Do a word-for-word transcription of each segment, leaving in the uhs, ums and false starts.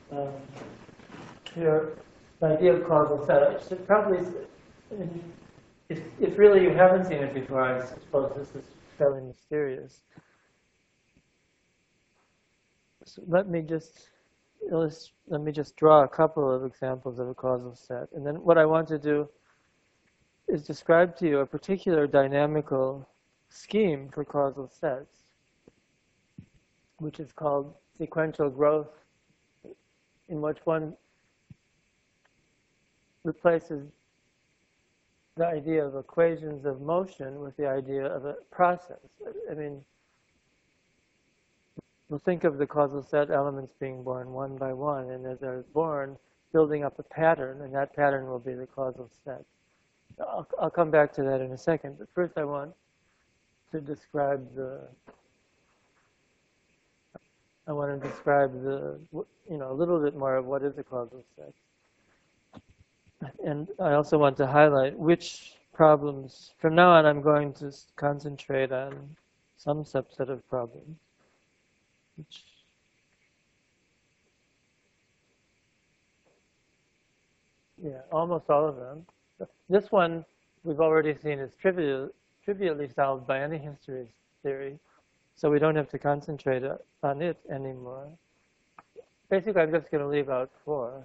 um, your idea of causal set. I should probably, if, if really you haven't seen it before, I suppose this is fairly mysterious. So let me just illust- let me just draw a couple of examples of a causal set, and then what I want to do is describe to you a particular dynamical scheme for causal sets, which is called sequential growth, in which one replaces the idea of equations of motion with the idea of a process. I mean, we'll think of the causal set elements being born one by one, and as they're born, building up a pattern, and that pattern will be the causal set. I'll, I'll come back to that in a second, but first I want to describe the I want to describe the, you know, a little bit more of what is a causal set. And I also want to highlight which problems, from now on I'm going to concentrate on some subset of problems, which yeah, almost all of them. This one we've already seen is trivial, trivially solved by any history theory, so we don't have to concentrate on it anymore. Basically, I'm just going to leave out four.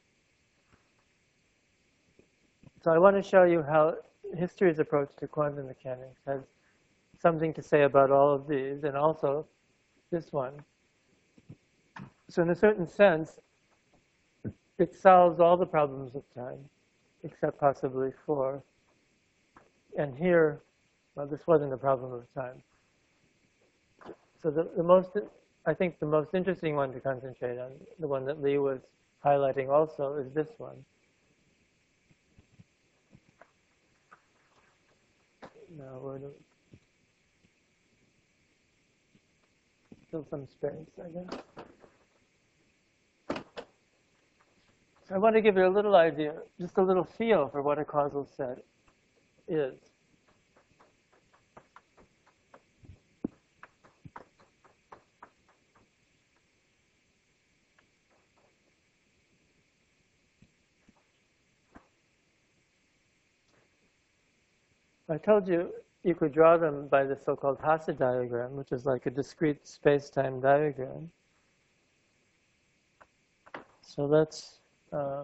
So I want to show you how history's approach to quantum mechanics has something to say about all of these, and also this one. So in a certain sense, it solves all the problems of time, except possibly four. And here, well, this wasn't a problem of time. So the, the most, I think the most interesting one to concentrate on, the one that Lee was highlighting also, is this one. Now we're going to fill some space, I guess. So I want to give you a little idea, just a little feel for what a causal set is. I told you you could draw them by the so-called Hasse diagram, which is like a discrete space-time diagram. So let's um,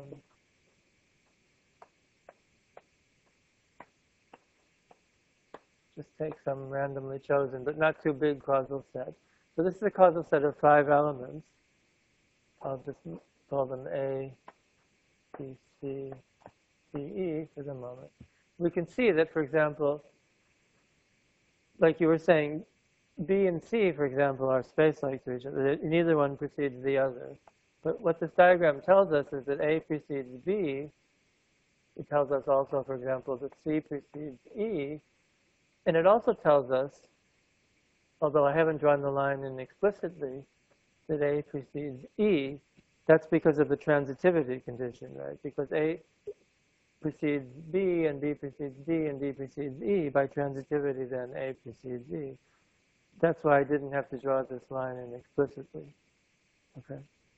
just take some randomly chosen, but not too big causal set. So this is a causal set of five elements. I'll just call them A, B, C, D, E for the moment. We can see that, for example, like you were saying, B and C, for example, are space-like to each other. Neither one precedes the other. But what this diagram tells us is that A precedes B. It tells us also, for example, that C precedes E. And it also tells us, although I haven't drawn the line in explicitly, that A precedes E. That's because of the transitivity condition, right? Because A precedes B, and B precedes D, and D precedes E. By transitivity, then A precedes E. That's why I didn't have to draw this line in explicitly. Okay.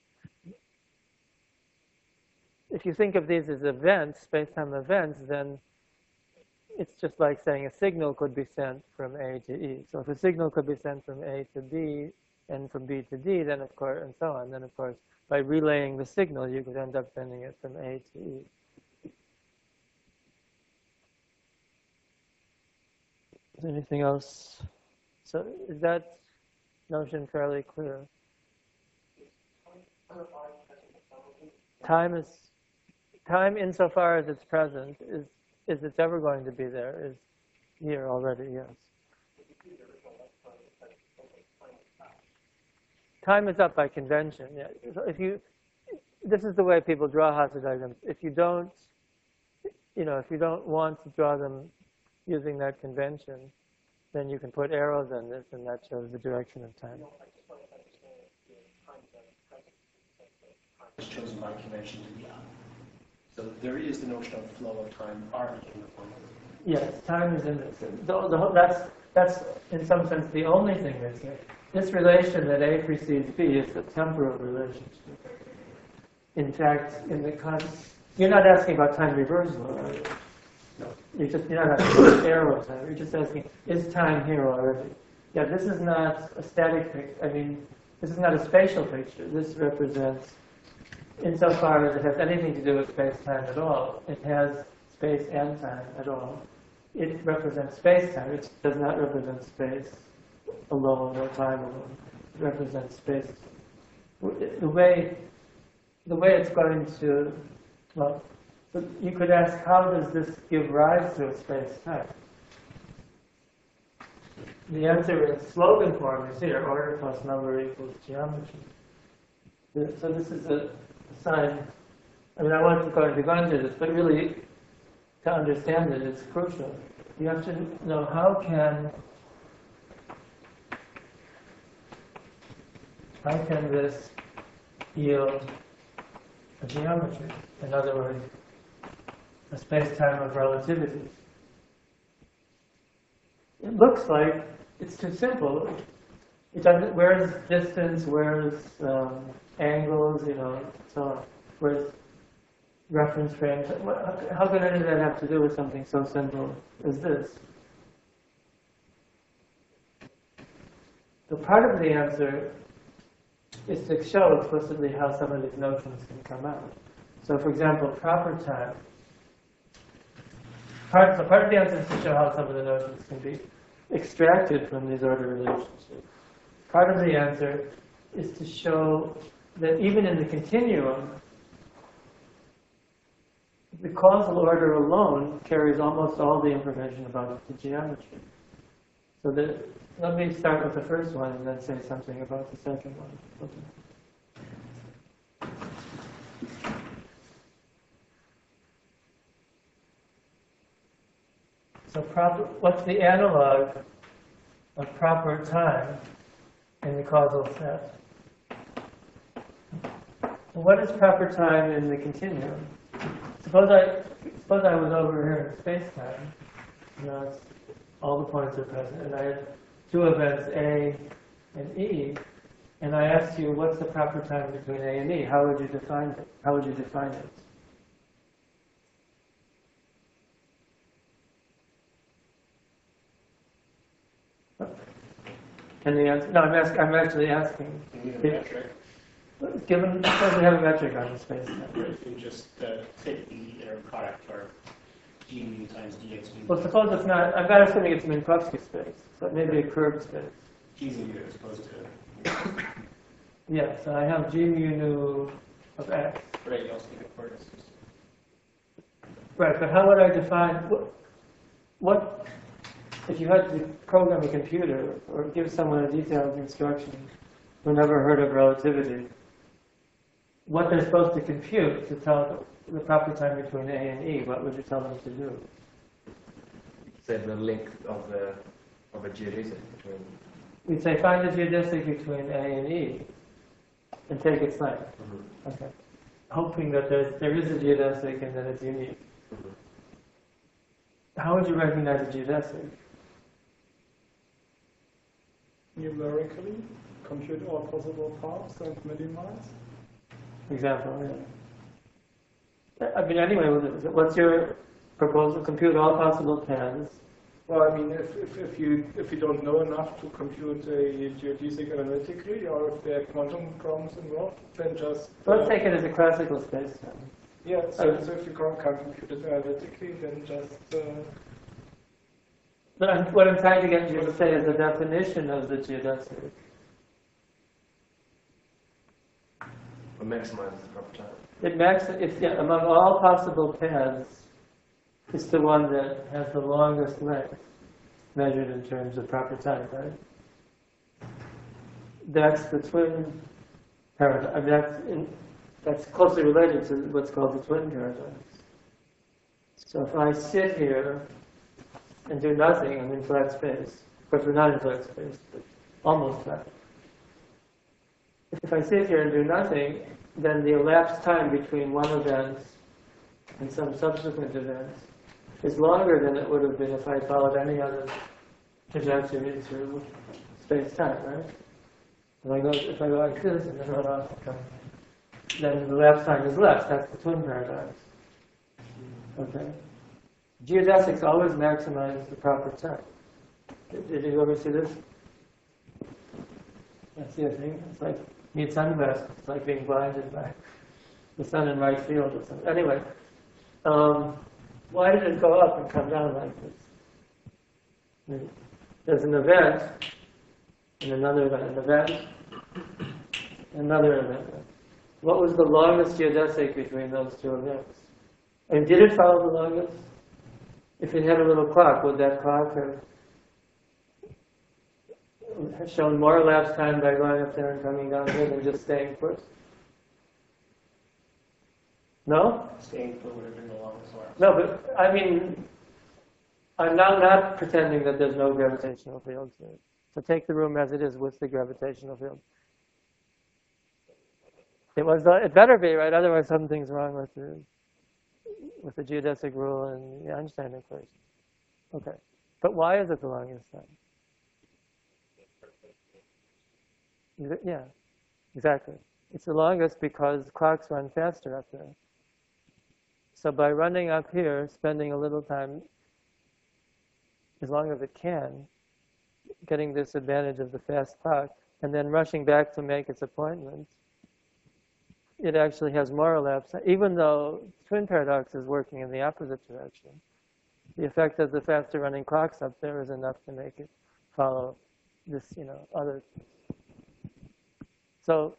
If you think of these as events, space-time events, then it's just like saying a signal could be sent from A to E. So if a signal could be sent from A to B and from B to D, then of course, and so on, then of course, by relaying the signal, you could end up sending it from A to E. Is there anything else? So is that notion fairly clear? Time is, time insofar as it's present, is, is it's ever going to be there, is here already, yes. Time is up by convention, yeah. So if you, this is the way people draw Hasse diagrams. If you don't, you know, if you don't want to draw them using that convention, then you can put arrows in this, and that shows the direction of time. Is chosen by convention to be up. So there is the notion of flow of time arc in the formula. Yes, time is in this. The, the, that's, that's, in some sense, the only thing that's here. This relation that A precedes B is a temporal relationship. in fact, in the con, you're not asking about time reversal, are you? No. You're just, you're not asking about arrow time, you're just asking, is time here already? Yeah, this is not a static picture, I mean, this is not a spatial picture. This represents, insofar as it has anything to do with space-time at all, it has space and time at all. It represents space-time, it does not represent space alone or time alone. It represents space. The way, the way it's going to, well, so you could ask, how does this give rise to a space-time? The answer in slogan form is here, order plus number equals geometry. So this is a sign, I mean, I want to go into, go into this, but really, to understand it, it's crucial. You have to know how can, how can this yield a geometry? In other words, a space-time of relativity. It looks like it's too simple. It doesn't, where's distance, where's um, angles, you know, so on. Where's reference frames? What, how can any of that have to do with something so simple as this? So part of the answer is to show explicitly how some of these notions can come out. So for example, proper time. Part, so part of the answer is to show how some of the notions can be extracted from these order relationships. Part of the answer is to show that even in the continuum, the causal order alone carries almost all the information about the geometry. So that, let me start with the first one and then say something about the second one. Okay. So proper, what's the analog of proper time in the causal set? What is proper time in the continuum? Suppose I suppose I was over here in space-time. You know, it's, all the points are present, and I had two events A and E, and I asked you, what's the proper time between A and E? How would you define it? How would you define it? Can the answer? No, I'm asking. I'm actually asking. You need a metric. Given, suppose we have a metric on the space time. If you just uh, take the inner product, or g mu times dx mu. Well, suppose it's not. I'm not assuming it's Minkowski space, so it may be a curved space. G mu as opposed to. Yeah, so I have g mu nu of x. Right, you also need a coordinates. Right, but how would I define what? What if you had to program a computer or give someone a detailed instruction who never heard of relativity, what they're supposed to compute to tell the proper time between A and E, what would you tell them to do? Say the length of the of a geodesic between. We'd say find the geodesic between A and E and take its length. Mm-hmm. Okay. Hoping that there's, there is a geodesic and that it's unique. Mm-hmm. How would you recognize a geodesic? Numerically, compute all possible paths and minimize. Example, yeah. I mean, anyway, what's your proposal? Compute all possible paths. Well, I mean, if, if, if you if you don't know enough to compute a geodesic analytically, or if there are quantum problems involved, then just Let's uh, take it as a classical space-time. yeah. So, so if you can't, can't compute it analytically, then just uh, But I'm, what I'm trying to get you to say is the definition of the geodesic. Or maximizes the proper time. It max, it's, yeah, among all possible paths, it's the one that has the longest length, measured in terms of proper time, right? That's the twin paradigm. I mean, that's, in, that's closely related to what's called the twin paradigms. So if I sit here and do nothing, I'm in flat space. Of course, we're not in flat space, but almost flat. If I sit here and do nothing, then the elapsed time between one event and some subsequent event is longer than it would have been if I followed any other trajectory through space-time, right? If I go, if I go like this and then run off, come. then the elapsed time is less. That's the twin paradox. Okay. Geodesics always maximize the proper time. Did, did you ever see this? That's the thing. It's like need sunglasses. It's like being blinded by the sun in right field or something. Anyway, um, why did it go up and come down like this? There's an event, and another event, an event, another event. What was the longest geodesic between those two events? And did it follow the longest? If it had a little clock, would that clock have have shown more elapsed time by going up there and coming down here than just staying put? No? Staying put would have been the longest one. No, but I mean, I'm now not pretending that there's no gravitational field here. So take the room as it is with the gravitational field. It was. The, it better be, right? Otherwise, something's wrong with the with the geodesic rule and the Einstein equation. Okay, but why is it the longest time? Yeah, exactly. It's the longest because clocks run faster up there. So by running up here, spending a little time, as long as it can, getting this advantage of the fast clock, and then rushing back to make its appointments, it actually has more elapsed. Even though twin paradox is working in the opposite direction, the effect of the faster running clocks up there is enough to make it follow this, you know, other. So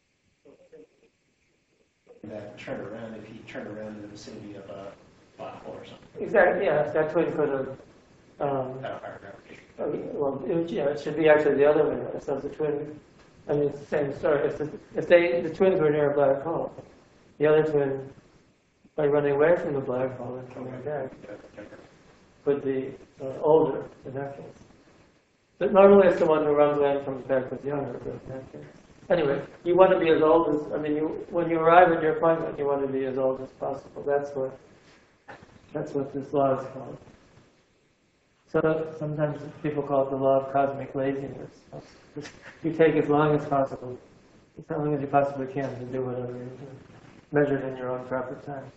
That turn around if he turned around in the vicinity of a black hole or something. exactly, yeah, that twin could have. Um, At a higher gravitation. I mean, well, it, would- yeah, it should be actually the other way. So the twin, I mean, it's the same story. If, the, if they, the twins were near a black hole, the other twin, by running away from the black hole and coming back, would be uh, older in that case. But normally it's the one who runs away and comes back with younger, but in that case. Anyway, you want to be as old as, I mean, you, when you arrive at your appointment, you want to be as old as possible. That's what, that's what this law is called. So sometimes people call it the law of cosmic laziness. You take as long as possible, as long as you possibly can to do whatever you're doing, measured in your own proper time.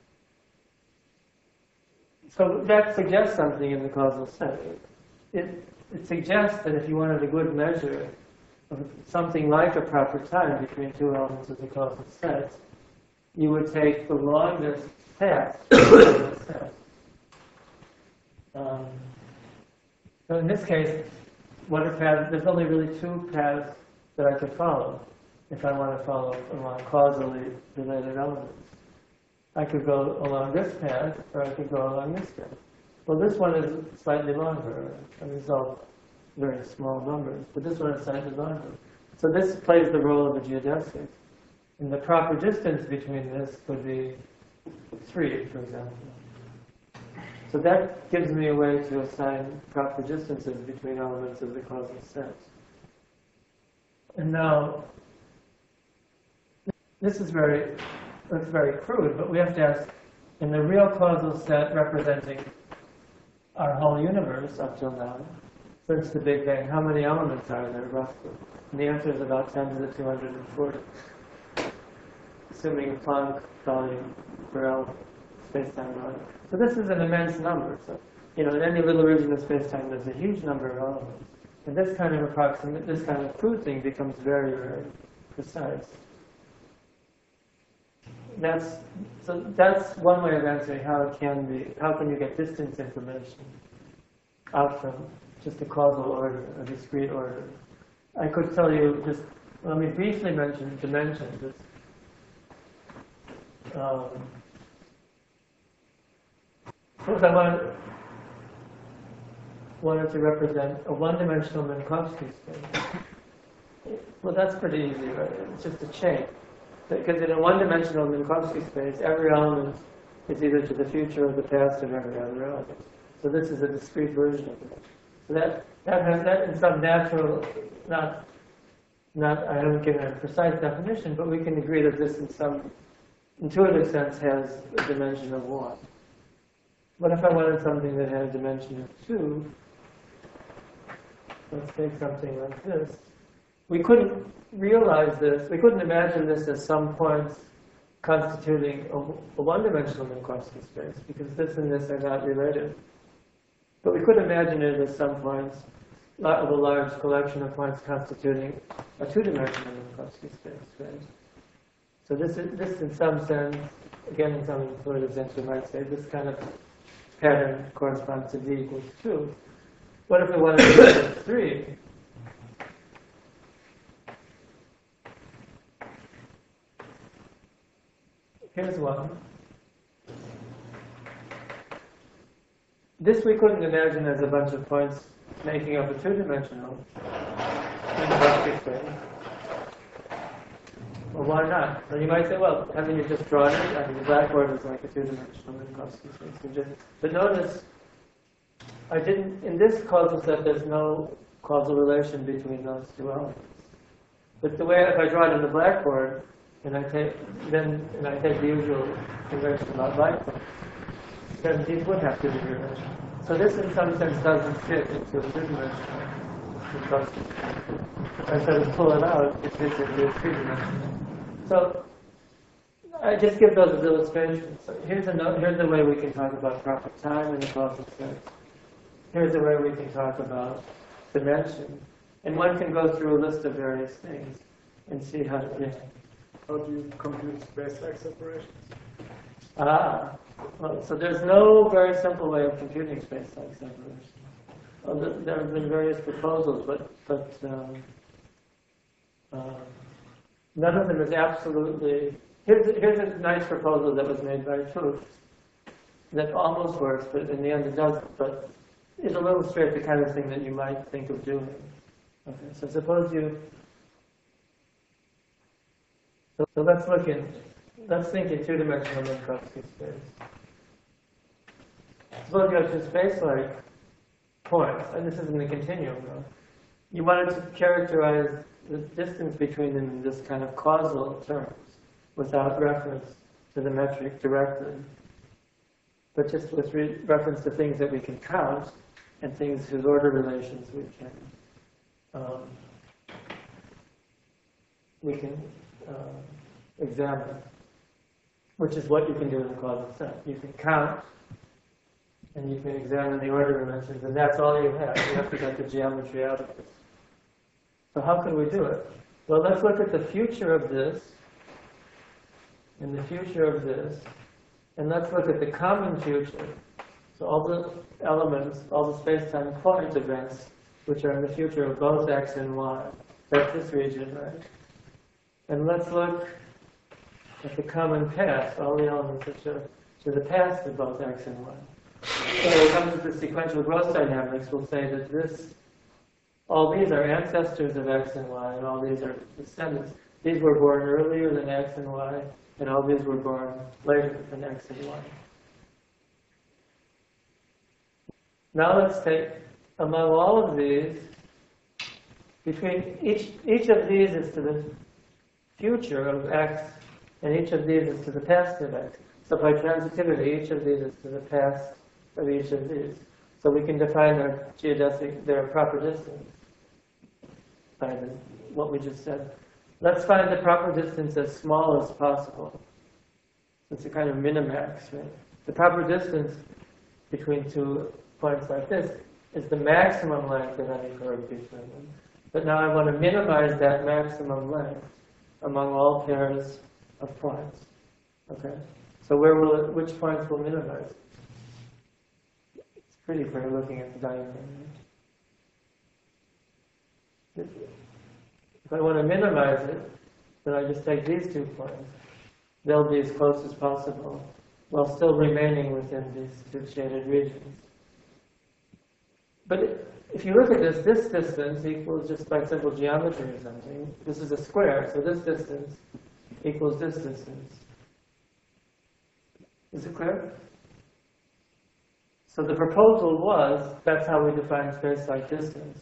So that suggests something in the causal set. It, it suggests that if you wanted a good measure of something like a proper time between two elements of the causal set, you would take the longest path of the set. Um, so in this case, what if path, there's only really two paths that I could follow if I want to follow along causally related elements. I could go along this path, or I could go along this path. Well, this one is slightly longer. I mean, it's all very small numbers, but this one is slightly longer. So this plays the role of a geodesic. And the proper distance between this would be three, for example. So that gives me a way to assign proper distances between elements of the causal set. And now, this is very, that's very crude, but we have to ask, in the real causal set representing our whole universe up till now, since the Big Bang, how many elements are there roughly? And the answer is about ten to the two hundred forty, assuming a Planck volume for L space-time volume. So this is an immense number. So, you know, in any little region of space-time, there's a huge number of elements. And this kind of approximate, this kind of crude thing becomes very, very precise. That's, so that's one way of answering how it can be, how can you get distance information out from just a causal order, a discrete order. I could tell you just, let me briefly mention dimensions. It's, um, suppose I wanted, wanted to represent a one-dimensional Minkowski space. Well, that's pretty easy, right? It's just a chain. Because in a one-dimensional Minkowski space, every element is either to the future or the past of every other element. So this is a discrete version of it. So that, that has that in some natural, not, not, I haven't given a precise definition, but we can agree that this in some intuitive sense has a dimension of one. What if I wanted something that had a dimension of two? Let's take something like this. we couldn't realize this, we couldn't imagine this as some points constituting a, a one-dimensional Minkowski space, because this and this are not related. But we could imagine it as some points of a large collection of points constituting a two-dimensional Minkowski space, right? So this, is, this in some sense, again in some intuitive sense, we might say this kind of pattern corresponds to V equals two. What if we wanted to make it three? Here's one. This we couldn't imagine as a bunch of points making up a two-dimensional Minkowski space. Well, why not? Well, you might say, well, haven't you just drawn it? I mean, the blackboard is like a two-dimensional Minkowski space. But notice, I didn't, in this causal set, there's no causal relation between those two elements. But the way, if I draw it on the blackboard, and I take, then, and I take the usual convention about light points, then these would have to be relation. So this, in some sense, doesn't fit into a two-dimensional Minkowski space. Instead of pull it out, it fits into a three-dimensional. So I just give those as illustrations. So here's a note, here's the way we can talk about proper time in the causal sense. Here's the way we can talk about dimension. And one can go through a list of various things and see how to yeah. How do you compute space-like separations? Ah, well, so there's no very simple way of computing space-like separation. Well, th there have been various proposals, but but um, uh, none of them is absolutely. Here's here's a nice proposal that was made by Tooth that almost works, but in the end it doesn't. But it'll illustrate the kind of thing that you might think of doing. Okay, so suppose you. So, so let's look in. Let's think in two-dimensional Minkowski space. Suppose you have two space-like points, and this is in the continuum, though. You wanted to characterize the distance between them in this kind of causal terms, without reference to the metric directly, but just with re reference to things that we can count and things whose order relations we can um, we can uh, examine, which is what you can do in the causal set. You can count, and you can examine the order dimensions, and that's all you have. You have to get the geometry out of this. So how can we do it? Well, let's look at the future of this, and the future of this, and let's look at the common future. So all the elements, all the space-time point events, which are in the future of both x and y. That's this region, right? And let's look at the common past, all the elements which are to the past of both x and y. So when it comes to the sequential growth dynamics, we'll say that this, all these are ancestors of x and y, and all these are descendants. These were born earlier than x and y, and all these were born later than x and y. Now let's take, among all of these, between each, each of these is to the future of x, and each of these is to the past of x. So by transitivity, each of these is to the past of each of these. So we can define their geodesic, their proper distance by the, what we just said. Let's find the proper distance as small as possible. It's a kind of minimax, right? The proper distance between two points like this is the maximum length of any curve between them. But now I want to minimize that maximum length among all pairs of points. Okay? So where will it, which points will minimize? It's pretty clear looking at the diagram. If I want to minimize it, then I just take these two points. They'll be as close as possible, while still remaining within these two shaded regions. But if you look at this, this distance equals, just by simple geometry or something, this is a square, so this distance equals this distance. Is it clear? So the proposal was, that's how we define space-like distance.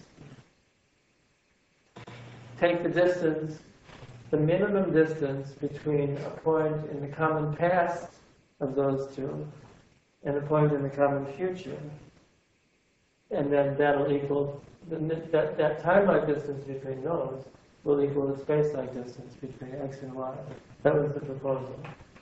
Take the distance, the minimum distance between a point in the common past of those two and a point in the common future. And then that'll equal, the, that, that time-like distance between those will equal the space-like distance between x and y. That was the proposal.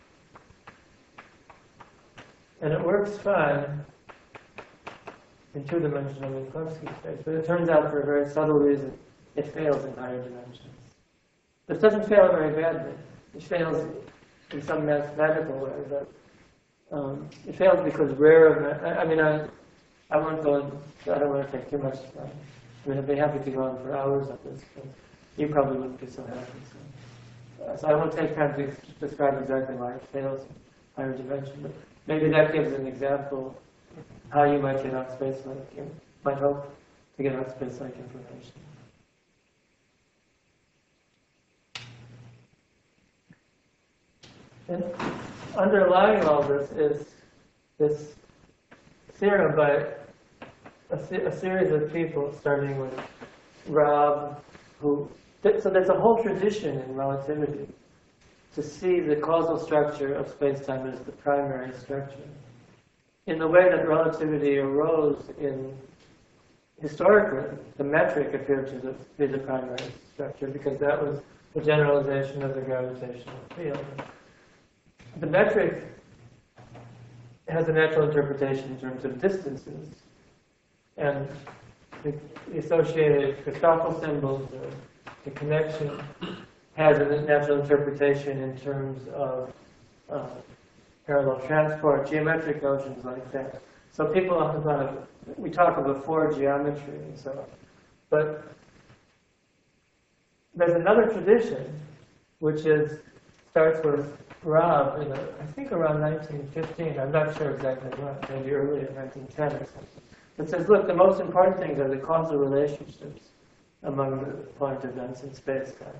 And it works fine in two-dimensional Minkowski space, but it turns out for a very subtle reason, it fails in higher dimensions. But it doesn't fail very badly. It fails in some mathematical way, but um, it fails because rare, I, I mean, I, I won't go, on, I don't want to take too much time. I mean, I'd be happy to go on for hours on this, but you probably wouldn't be so happy. So, uh, so I won't take time to ex describe exactly why it fails in higher dimension, but maybe that gives an example how you might get out space-like, you might hope to get out space-like information. And underlying all this is this theorem by a, se a series of people, starting with Rob, who, th so there's a whole tradition in relativity to see the causal structure of space-time as the primary structure. In the way that relativity arose in, historically, the metric appeared to be the primary structure because that was the generalization of the gravitational field. The metric has a natural interpretation in terms of distances, and the associated Christoffel symbols, the, the connection, has a natural interpretation in terms of uh, parallel transport, geometric notions like that. So people talk about, we talk about four geometry and so on. But there's another tradition which is starts with Rob in, a, I think around nineteen fifteen, I'm not sure exactly when, maybe earlier, nineteen ten or something. It says, look, the most important things are the causal relationships among the point events in space-time.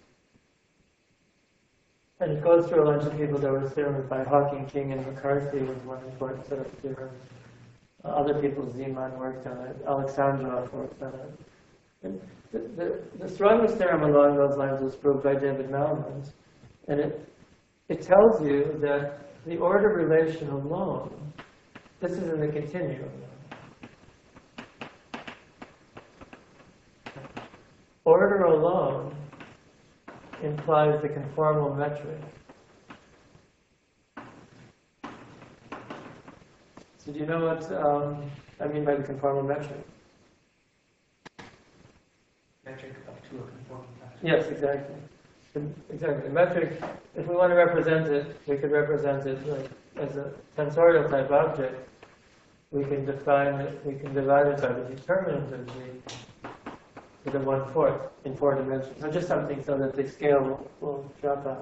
And it goes through a bunch of people. There was theorems by Hawking, King, and McCarthy was one important set of theorems. Uh, other people, Zeeman worked on it. Alexandrov worked on it. And the, the, the strongest theorem along those lines was proved by David Malmont. And it, it tells you that the order relation alone, this is in the continuum. Order alone implies the conformal metric. So do you know what um, I mean by the conformal metric? Metric up to a conformal metric. Yes, exactly. The- Exactly. The metric, if we want to represent it, we could represent it like as a tensorial type object. We can define it, we can divide it by the determinant of G to the one-fourth in four dimensions. So just something so that the scale will, will drop out.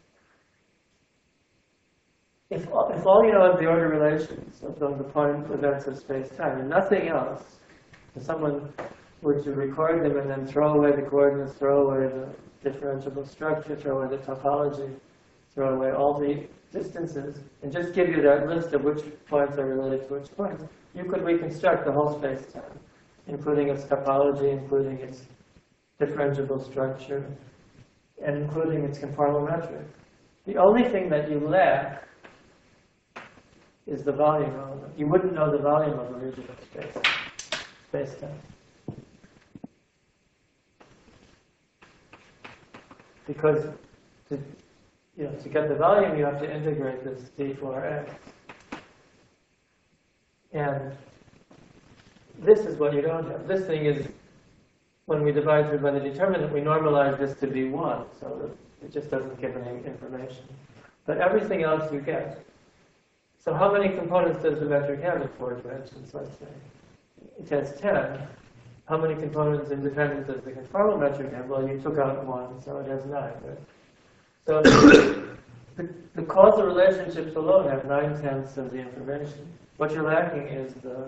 If, all- if all you know is the order relations of the, the point events of space-time and nothing else, if someone were to record them and then throw away the coordinates, throw away the differentiable structure, throw away the topology, throw away all the distances, and just give you that list of which points are related to which points, you could reconstruct the whole space-time, including its topology, including its differentiable structure, and including its conformal metric. The only thing that you lack is the volume element. You wouldn't know the volume of a region of space, space-time. Because to, you know, to get the volume, you have to integrate this d four x. And this is what you don't have. This thing is, when we divide through by the determinant, we normalize this to be one, so that it just doesn't give any information. But everything else you get. So how many components does the metric have in four dimensions, let's say? It has ten. How many components independent does the conformal metric have? Well, you took out one, so it has nine, right? So the, the causal relationships alone have nine-tenths of the information. What you're lacking is the,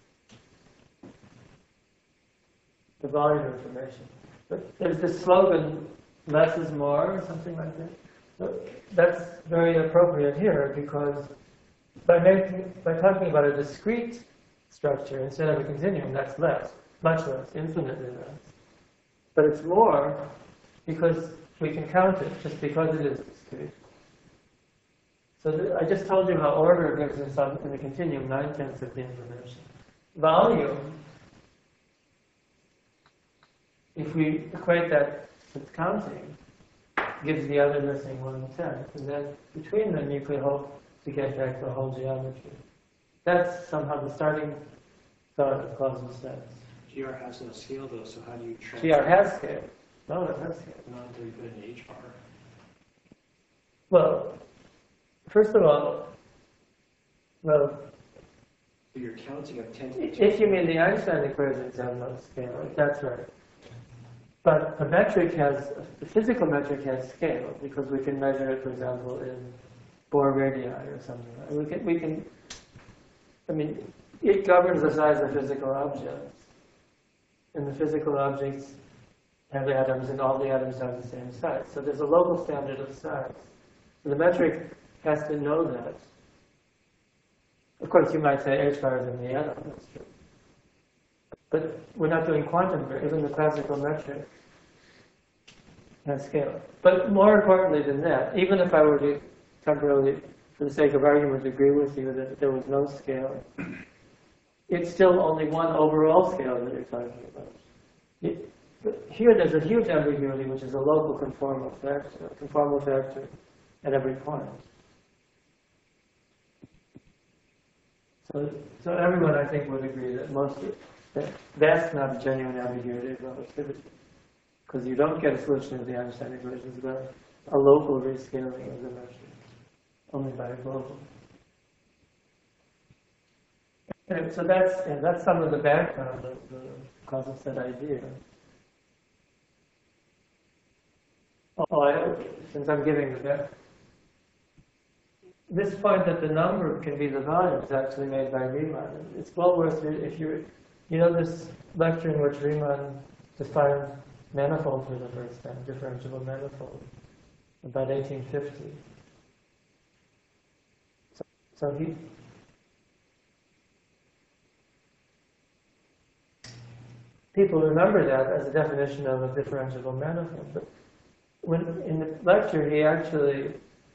the volume information. But there's this slogan, less is more, or something like that. So that's very appropriate here, because by, making, by talking about a discrete structure instead of a continuum, that's less. Much less, infinitely less. But it's more because we can count it just because it is discrete. So th I just told you how order gives us on, in the continuum nine-tenths of the information. Volume, if we equate that that's counting gives the other missing one-tenth. And then between them, you could hope to get back the whole geometry. That's somehow the starting thought of causal sets. G R has no scale though, so how do you transfer? G R has scale. No, it has scale. Not until you put in H bar. Well, first of all, well, So you're counting of ten to the if you mean the Einstein equations have no scale, that's right. But a metric has, the physical metric has scale because we can measure it, for example, in Bohr radii or something. We can, we can, I mean, it governs the size of physical objects. And the physical objects have atoms, and all the atoms have the same size. So there's a local standard of size. The metric has to know that. Of course, you might say H bar is in the atom, that's true. But we're not doing quantum, even the classical metric has scale. But more importantly than that, even if I were to temporarily, for the sake of argument, agree with you that there was no scale, it's still only one overall scale that you're talking about. It, here there's a huge ambiguity, which is a local conformal factor, a conformal factor at every point. So, so everyone, I think, would agree that most of, that that's not a genuine ambiguity of relativity, because you don't get a solution of the Einstein equations without a local rescaling of the measure, only by a global. And so that's yeah, that's some of the background of the causal set idea. Oh, I, since I'm giving the back. This point that the number can be the volume is actually made by Riemann. It's well worth it if you, you know, this lecture in which Riemann defined manifold for the first time, differentiable manifold, about eighteen fifty. So, so he. People remember that as a definition of a differentiable manifold, but when in the lecture he actually,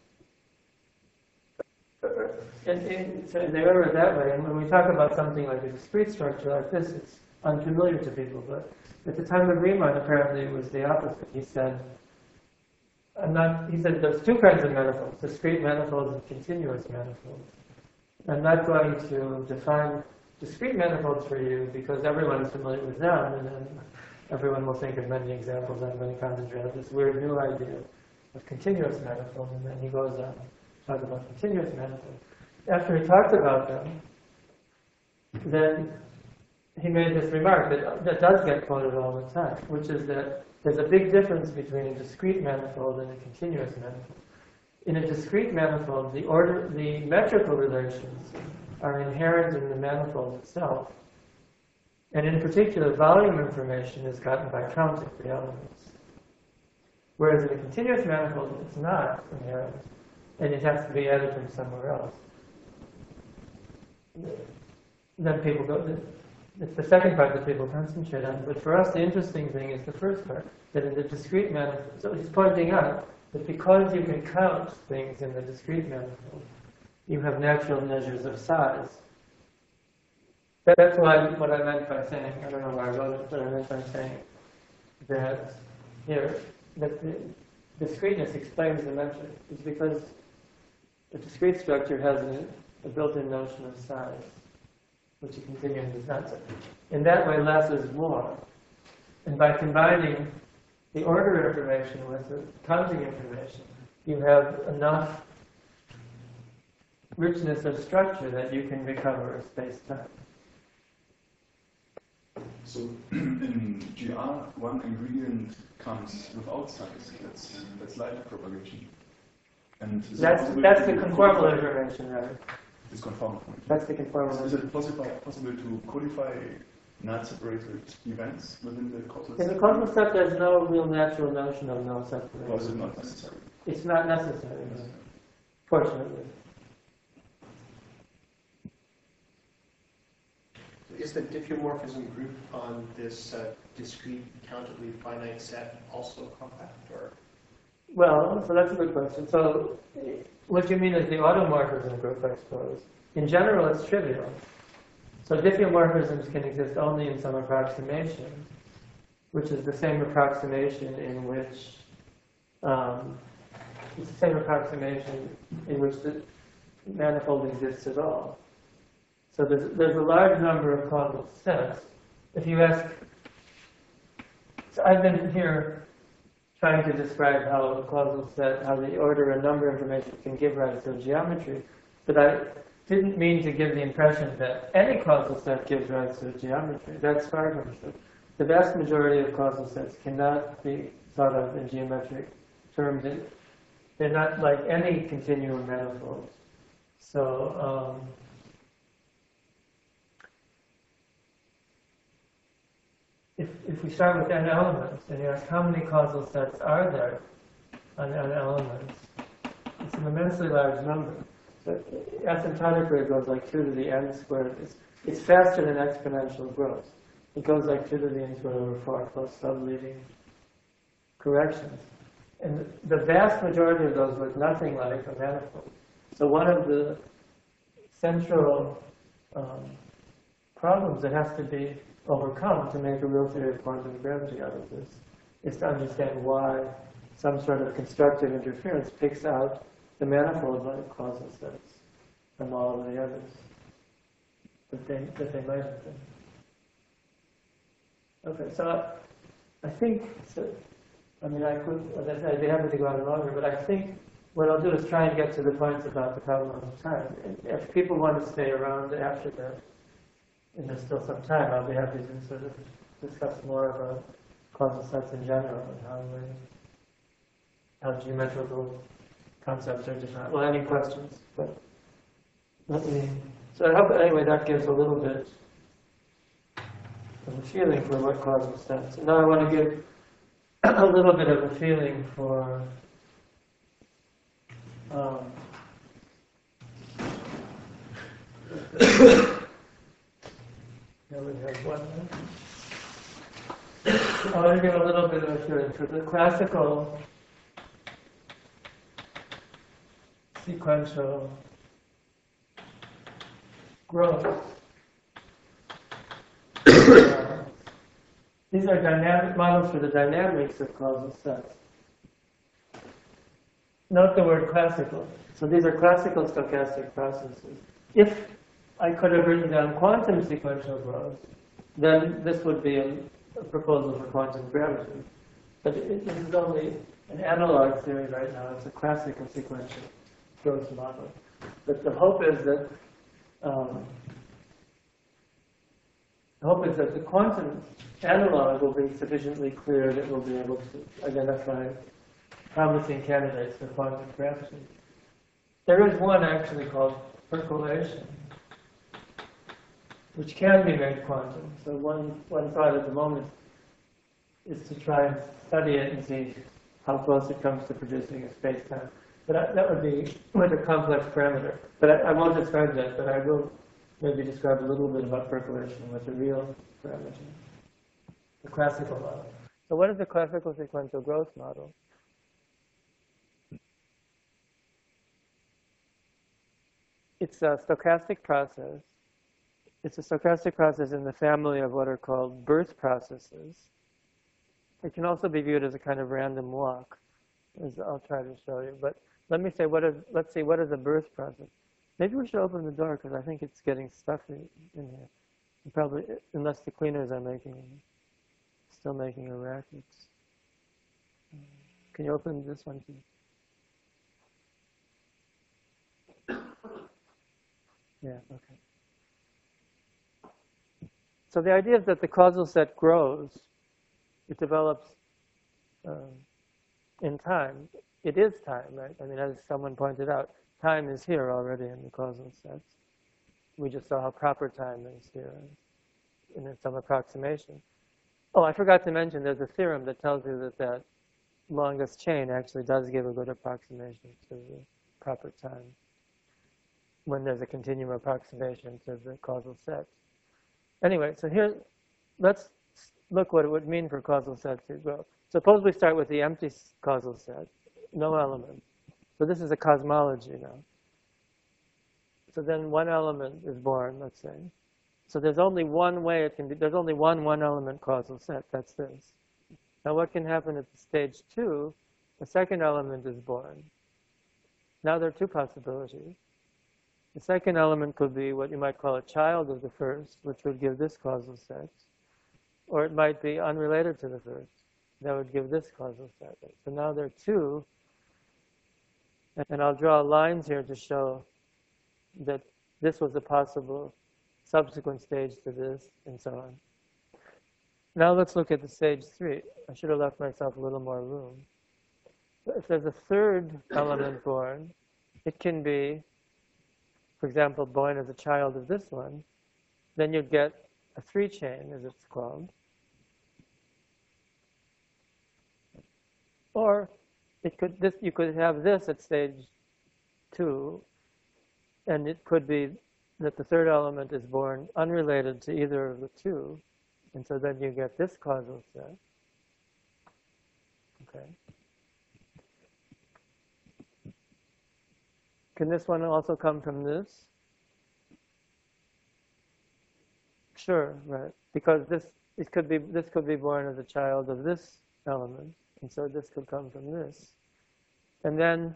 and, and so they remember it that way. And when we talk about something like a discrete structure like this, it's unfamiliar to people. But at the time of Riemann, apparently it was the opposite. He said, "I'm not." He said, "There's two kinds of manifolds: discrete manifolds and continuous manifolds. I'm not going to define discrete manifolds for you because everyone is familiar with them, and then everyone will think of many examples. I'm going to concentrate on this weird new idea of continuous manifolds." And then he goes on to talk about continuous manifolds. After he talked about them, then he made this remark that, that does get quoted all the time, which is that there's a big difference between a discrete manifold and a continuous manifold. In a discrete manifold, the order, the metrical relations are inherent in the manifold itself. And in particular, volume information is gotten by counting the elements. Whereas in a continuous manifold, it's not inherent, and it has to be added from somewhere else. Then people go, it's the second part that people concentrate on, but for us the interesting thing is the first part, that in the discrete manifold, so he's pointing out that because you can count things in the discrete manifold, you have natural measures of size. That's why what I meant by saying, I don't know why I wrote it, but I meant by saying that here, that the discreteness explains the metric. It's because the discrete structure has a, a built-in notion of size, which a continuum does not. In that way, less is more. And by combining the order information with the counting information, you have enough richness of structure that you can recover space-time. So in G R, one ingredient comes without size. That's that's light propagation. And is That's it possible that's to the conformal codify- information, right? It's conformal. That's the conformal. Is it possible possible to codify not-separated events within the causal In the set? causal set, there's no real natural notion of no separation. Or is it not necessary? It's not necessary, fortunately. Is the diffeomorphism group on this uh, discrete countably finite set also compact, or? Well, so that's a good question. So what you mean is the automorphism group, I suppose. In general, it's trivial. So diffeomorphisms can exist only in some approximation, which is the same approximation in which um, it's the same approximation in which the manifold exists at all. So there's, there's a large number of causal sets. If you ask, so I've been here trying to describe how a causal set, how the order and number information can give rise to a geometry, but I didn't mean to give the impression that any causal set gives rise to a geometry. That's far from true. The vast majority of causal sets cannot be thought of in geometric terms. They're not like any continuum manifold. So, um, if, if we start with n elements and you ask how many causal sets are there on n elements, it's an immensely large number. So asymptotically it goes like two to the n squared. It's, it's faster than exponential growth. It goes like two to the n squared over four plus subleading corrections. And the vast majority of those look nothing like a manifold. So one of the central um, problems that has to be overcome to make a real theory of quantum gravity out of this is to understand why some sort of constructive interference picks out the manifold-like causal sets from all of the others that they, that they might have been. Okay, so I, I think, so, I mean, I could, as I said, I'd be happy to go on longer, but I think what I'll do is try and get to the points about the problem of time. And if people want to stay around after that, and there's still some time, I'll be happy to sort of discuss more about causal sets in general and how, we, how geometrical concepts are different. Well, any questions? But let me. So I hope anyway that gives a little bit of a feeling for what causal sets. And now I want to give a little bit of a feeling for um, now we have one minute. I want to give a little bit of a feeling for the classical sequential growth. uh, these are dynamic models for the dynamics of causal sets. Note the word classical. So these are classical stochastic processes. If I could have written down quantum sequential growth, then this would be a, a proposal for quantum gravity. But it, this is only an analog theory right now. It's a classical sequential growth model. But the hope is that um, the hope is that the quantum analog will be sufficiently clear that we'll be able to identify promising candidates for quantum gravity. There is one actually called percolation, which can be made quantum. So one, one thought at the moment is to try and study it and see how close it comes to producing a space-time. But I, that would be with a complex parameter. But I, I won't describe that, but I will maybe describe a little bit about percolation with a real parameter, the classical model. So what is the classical sequential growth model? It's a stochastic process. It's a stochastic process in the family of what are called birth processes. It can also be viewed as a kind of random walk, as I'll try to show you. But let me say, what is, let's see, what is a birth process? Maybe we should open the door, because I think it's getting stuffy in here. And probably, unless the cleaners are making, still making a racket. Can you open this one, too? Yeah, okay. So the idea is that the causal set grows. It develops um, in time. It is time, right? I mean, as someone pointed out, time is here already in the causal sets. We just saw how proper time is here in some approximation. Oh, I forgot to mention there's a theorem that tells you that that longest chain actually does give a good approximation to the proper time when there's a continuum approximation to the causal sets. Anyway, so here, let's look what it would mean for causal sets to grow. Suppose we start with the empty causal set, no element. So this is a cosmology now. So then one element is born, let's say. So there's only one way it can be, there's only one one-element causal set, that's this. Now what can happen at stage two? The second element is born. Now there are two possibilities. The second element could be what you might call a child of the first, which would give this causal set. Or it might be unrelated to the first. That would give this causal set. So now there are two. And I'll draw lines here to show that this was a possible subsequent stage to this, and so on. Now let's look at the stage three. I should have left myself a little more room. If there's a third element born, it can be, for example, born as a child of this one, then you'd get a three chain, as it's called. Or it could this you could have this at stage two, and it could be that the third element is born unrelated to either of the two, and so then you get this causal set. Okay. Can this one also come from this? Sure, right. Because this it could be this could be born as a child of this element, and so this could come from this. And then,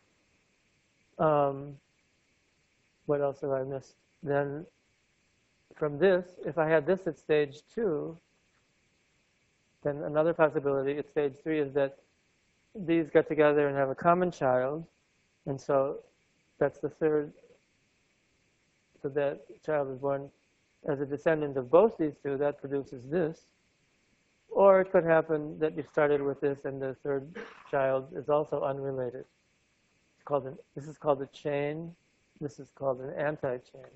um, what else have I missed? Then, from this, if I had this at stage two, then another possibility at stage three is that these get together and have a common child, and so that's the third. So that child is born as a descendant of both these two. That produces this. Or it could happen that you started with this and the third child is also unrelated. It's called an, this is called a chain. This is called an anti-chain.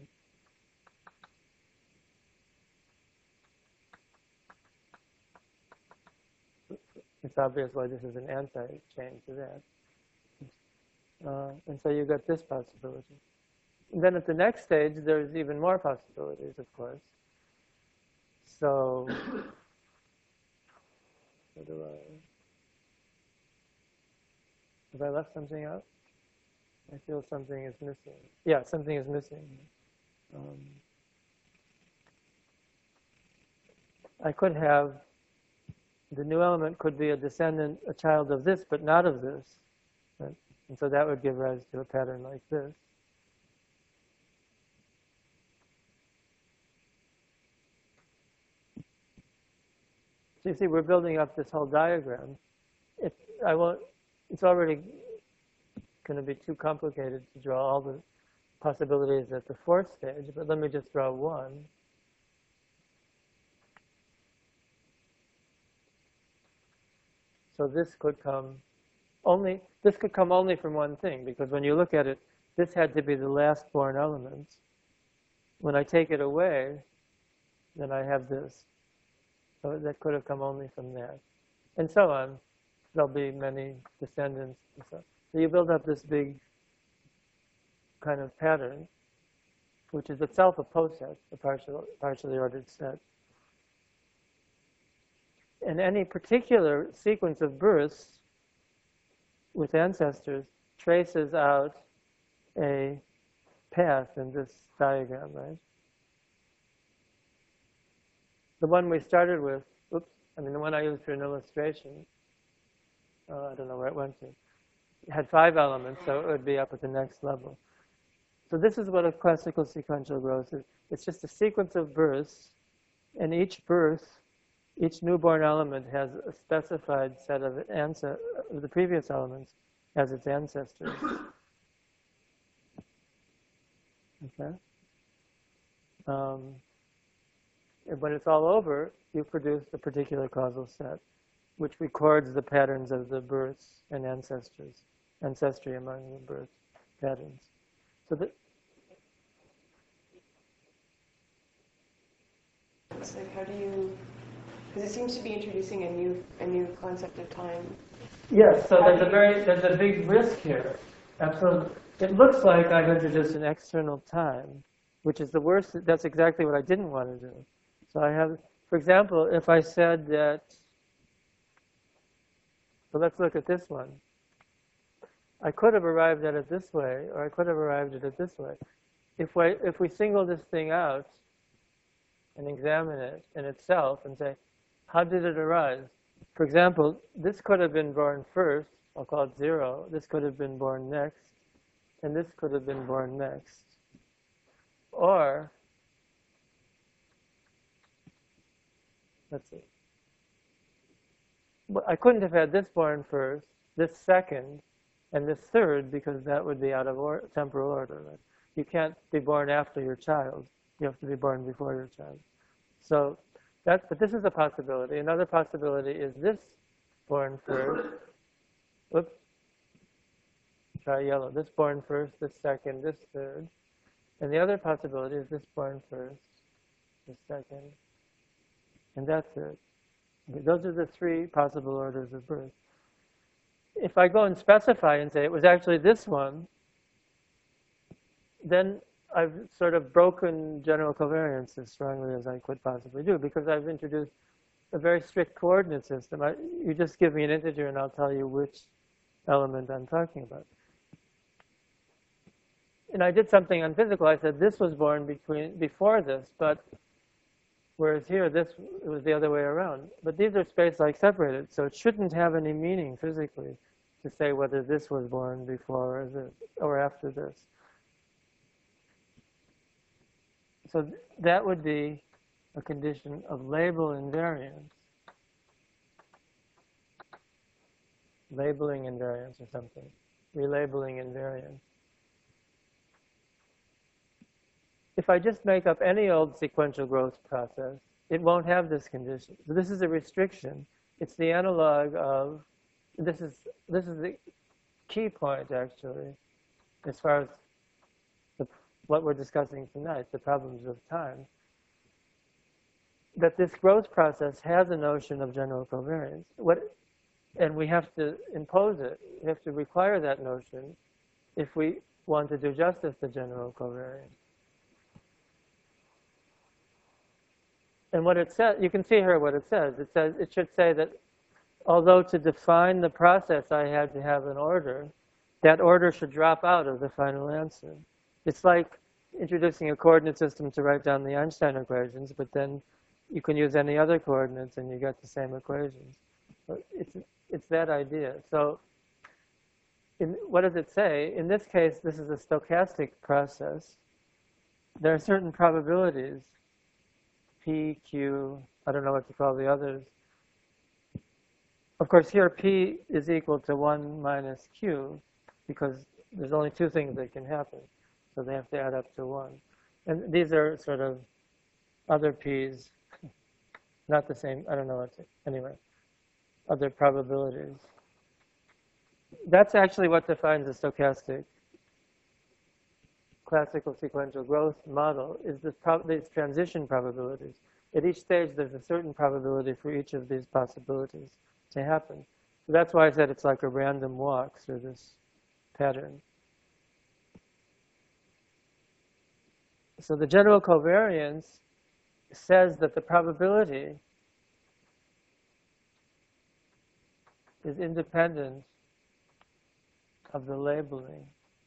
It's obvious why this is an anti-chain to that. Uh, and so you got this possibility. And then at the next stage, there's even more possibilities, of course. So... Do I, have I left something out? I feel something is missing. Yeah, something is missing. Um, I could have, the new element could be a descendant, a child of this, but not of this. Right? And so that would give rise to a pattern like this. So you see, we're building up this whole diagram. It, I won't, it's already going to be too complicated to draw all the possibilities at the fourth stage, but let me just draw one. So this could come only, this could come only from one thing, because when you look at it, this had to be the last born element. When I take it away, then I have this. So that could have come only from that. And so on. There'll be many descendants. And so. so you build up this big kind of pattern, which is itself a poset, a partial, partially ordered set. And any particular sequence of births with ancestors traces out a path in this diagram, right? The one we started with, oops, I mean the one I used for an illustration, uh, I don't know where it went to, it had five elements, so it would be up at the next level. So this is what a classical sequential growth is. It's just a sequence of births, and each birth, each newborn element has a specified set of ancestors, the previous elements as its ancestors. Okay? Um, And when it's all over, you produce a particular causal set, which records the patterns of the births and ancestors, ancestry among the birth patterns. So that it's like, how do you? Because it seems to be introducing a new a new concept of time. yes, so there's a very there's a big risk here. Absolutely, it looks like I've introduced an external time, which is the worst. That's exactly what I didn't want to do. So I have, for example, if I said that, so let's look at this one. I could have arrived at it this way, or I could have arrived at it this way. If we, if we single this thing out and examine it in itself and say, how did it arise? For example, this could have been born first, I'll call it zero. This could have been born next, and this could have been born next. Or, let's see. But I couldn't have had this born first, this second, and this third, because that would be out of or temporal order. Right? You can't be born after your child. You have to be born before your child. So, that, but this is a possibility. Another possibility is this born first. Oops. Try yellow. This born first, this second, this third. And the other possibility is this born first, this second, and that third. Okay, those are the three possible orders of birth. If I go and specify and say it was actually this one, then I've sort of broken general covariance as strongly as I could possibly do, because I've introduced a very strict coordinate system. I, you just give me an integer and I'll tell you which element I'm talking about. And I did something unphysical. I said this was born between before this, but whereas here this it was the other way around. But these are space-like separated, so it shouldn't have any meaning physically to say whether this was born before or this or after this. So th that would be a condition of label invariance. Labeling invariance or something. Relabeling invariance. If I just make up any old sequential growth process, it won't have this condition. So this is a restriction. It's the analog of, this is, this is the key point, actually, as far as the, what we're discussing tonight, the problems of time, that this growth process has a notion of general covariance. What, and we have to impose it. We have to require that notion if we want to do justice to general covariance. And what it says, you can see here what it says. It says it should say that although to define the process I had to have an order, that order should drop out of the final answer. It's like introducing a coordinate system to write down the Einstein equations, but then you can use any other coordinates and you get the same equations. So it's, it's that idea. So in, what does it say? In this case, this is a stochastic process. There are certain probabilities. P, Q, I don't know what to call the others. Of course, here P is equal to one minus Q because there's only two things that can happen. So they have to add up to one. And these are sort of other P's, not the same, I don't know what to, anyway, other probabilities. That's actually what defines a stochastic classical sequential growth model, is this prob these transition probabilities. At each stage, there's a certain probability for each of these possibilities to happen. So that's why I said it's like a random walk through this pattern. So the general covariance says that the probability is independent of the labeling.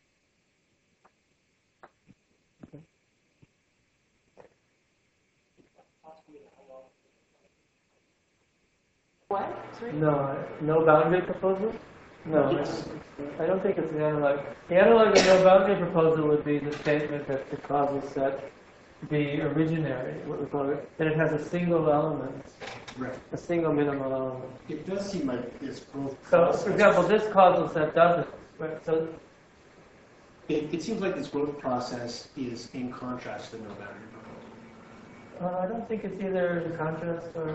What? Sorry? No, no boundary proposal? No, I don't think it's an analog. The analog of no boundary proposal would be the statement that the causal set be originary, what we call it, that it has a single element, Right. a single minimal element. It does seem like this growth So, process. for example, this causal set doesn't. Right? So, It, it seems like this growth process is in contrast to no boundary proposal. uh, I don't think it's either in contrast or.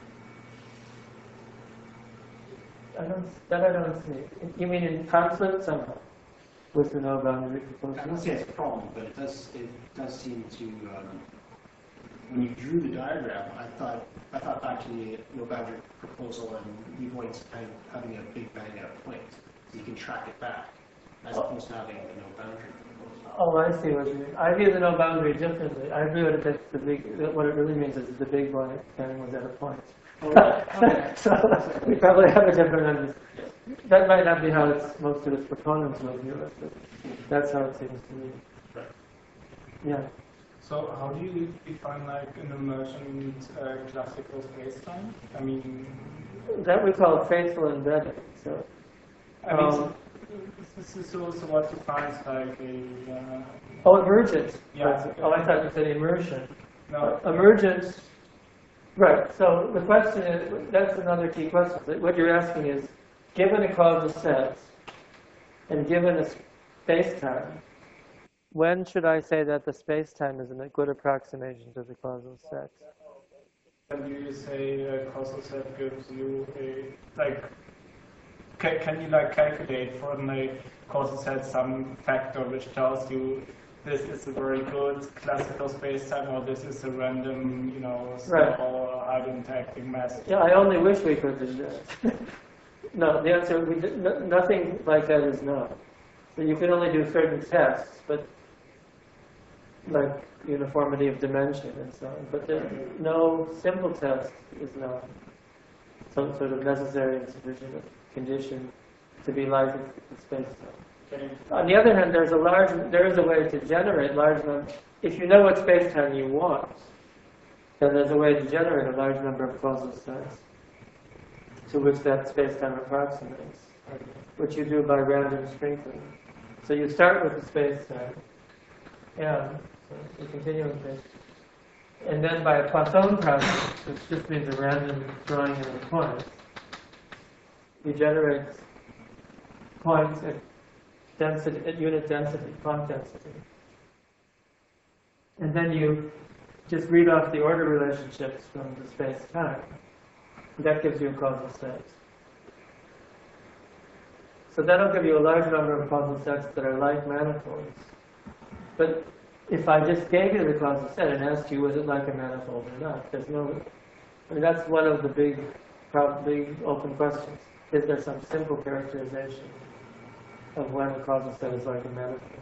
I don't, that I don't see. You mean in conflict somehow with the no boundary I proposal? don't say it's a problem, but it does it does seem to um, when you drew the diagram, I thought I thought back to the no boundary proposal and leave points kind of having a big bang at a point, so you can track it back, as opposed to having a no boundary proposal. Oh, I see what you mean. I view the no boundary differently. I view it as the big. What it really means is the big boy bang was at a point. Oh, okay. So we probably have a different understanding. That might not be how it's, most of its proponents will view it, but that's how it seems to me. Right. Yeah. So how do you define like an emergent uh, classical spacetime? I mean, that we call faithful embedding. So, I mean, um, this is also what defines like a. Uh, oh, emergent. Yeah. Oh, I thought you said immersion. no. Emergent. Right. So the question is, that's another key question. What you're asking is, given a causal set and given a space-time, when should I say that the space-time is a good approximation to the causal set? When you say a causal set gives you a like, can, can you like calculate from a causal set some factor which tells you this is a very good classical space-time, or this is a random, you know, Right. small identity mass? Yeah, I only wish we could do that. No, the answer, we did, no, nothing like that is known. So you can only do certain tests, but like uniformity of dimension and so on. But there, no simple test is known. Some sort of necessary and sufficient condition to be like in space-time. On the other hand, there's a large, there is a way to generate large numbers. If you know what space-time you want, then there's a way to generate a large number of causal sets to which that space-time approximates, which you do by random sprinkling. So you start with the space-time, and so you continue with this. And then by a Poisson process, which just means a random throwing in of points, you generate points at density, at unit density, point density. And then you just read off the order relationships from the space-time. That gives you a causal set. So that'll give you a large number of causal sets that are like manifolds. But if I just gave you the causal set and asked you, was it like a manifold or not? There's no, I mean, that's one of the big, big open questions. Is there some simple characterization of when a causal set is like a manifold?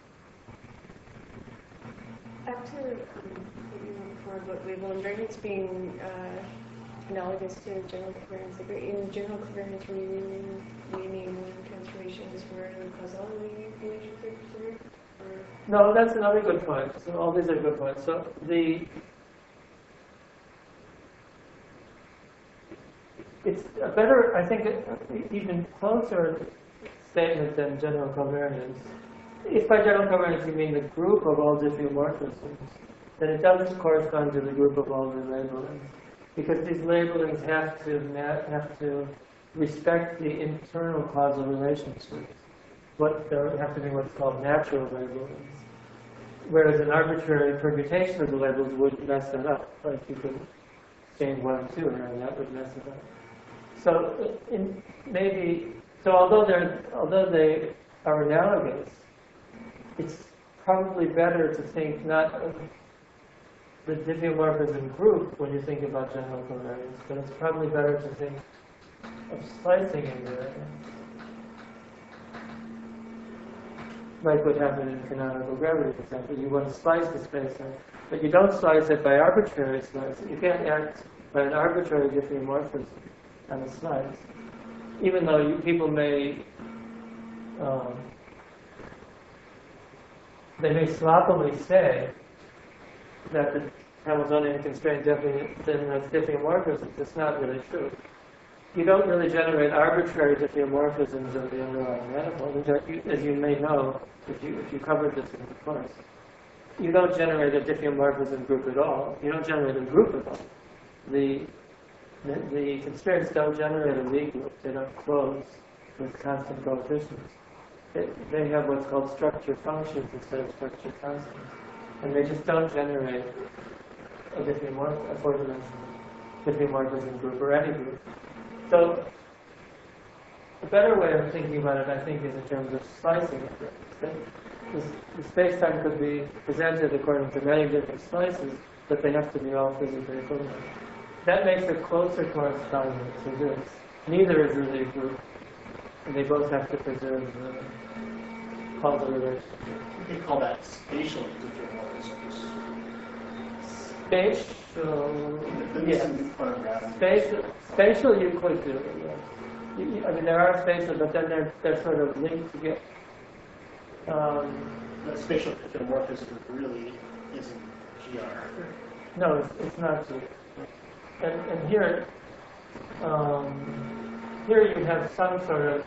Back to um, maybe one before about wave invariance being uh, analogous to general covariance. Like in general covariance, were you meaning transformations where the causality relationships work? No, that's another good point. So all these are good points. So the it's a better, I think, even closer statement than general covariance. If by general covariance you mean the group of all diffeomorphisms, then it doesn't correspond to the group of all relabelings, because these labelings have to have to respect the internal causal relationships. What there have to be what's called natural labelings, whereas an arbitrary permutation of the labels would mess it up. Like you could change one and two, and that would mess it up. So in, maybe so. Although they're although they are analogous, it's probably better to think not of the diffeomorphism group when you think about general covariance, but it's probably better to think of slicing invariance, like what happened in canonical gravity, for example. You want to slice the space-time, but you don't slice it by arbitrary slicing. You can't act by an arbitrary diffeomorphism on a slice, even though you, people may um, they may sloppily say that the Hamiltonian constraint definite diffeomorphism. It's not really true. You don't really generate arbitrary diffeomorphisms of the underlying manifold. In fact, you, as you may know, if you if you covered this in the course, you don't generate a diffeomorphism group at all. You don't generate a group at all. The the, the constraints don't generate a Lie group. They don't close with constant coefficients. They, they have what's called structure functions instead of structure constants, and they just don't generate a diffeomorph, a four-dimensional diffeomorphism group or any group. So, a better way of thinking about it, I think, is in terms of slicing it. The, the space-time could be presented according to many different slices, but they have to be all physically equivalent. That makes a closer correspondence to this. Neither is really a group, and they both have to preserve the causal relationship. They call that spatial diffeomorphisms. Spatial, There's yes. some photograph. Spatial, spatial you could do, yes. You, you, I mean, there are spatial, but then they're, they're sort of linked together. Um, The spatial diffeomorphism really isn't G R. no, it's, it's not true. And, and here, um, here you have some sort of,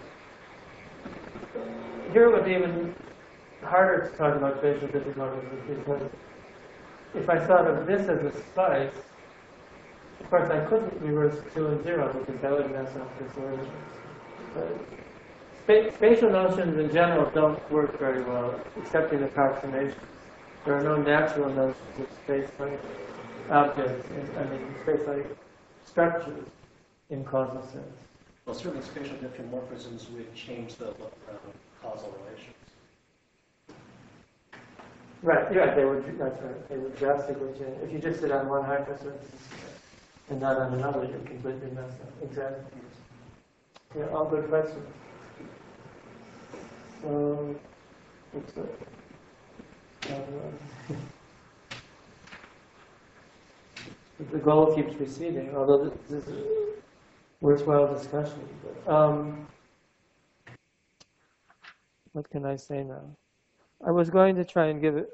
here it would be even harder to talk about spatial difficulties because if I thought of this as a slice, of course I couldn't reverse two and zero because that would mess up this origin. But spa spatial notions in general don't work very well, except in approximations. There are no natural notions of space-like objects, in, I mean space-like structures in causal sense. Well, certainly spatial diffeomorphisms would change the uh, causal relations. Right, yeah, they would, that's right, they would drastically change. If you just sit on one hypersurface and not on another, you're completely messed up. Exactly. Yeah, all good questions. So, what's it? The goal keeps receding, although this is a worthwhile discussion. But, um, what can I say now? I was going to try and give it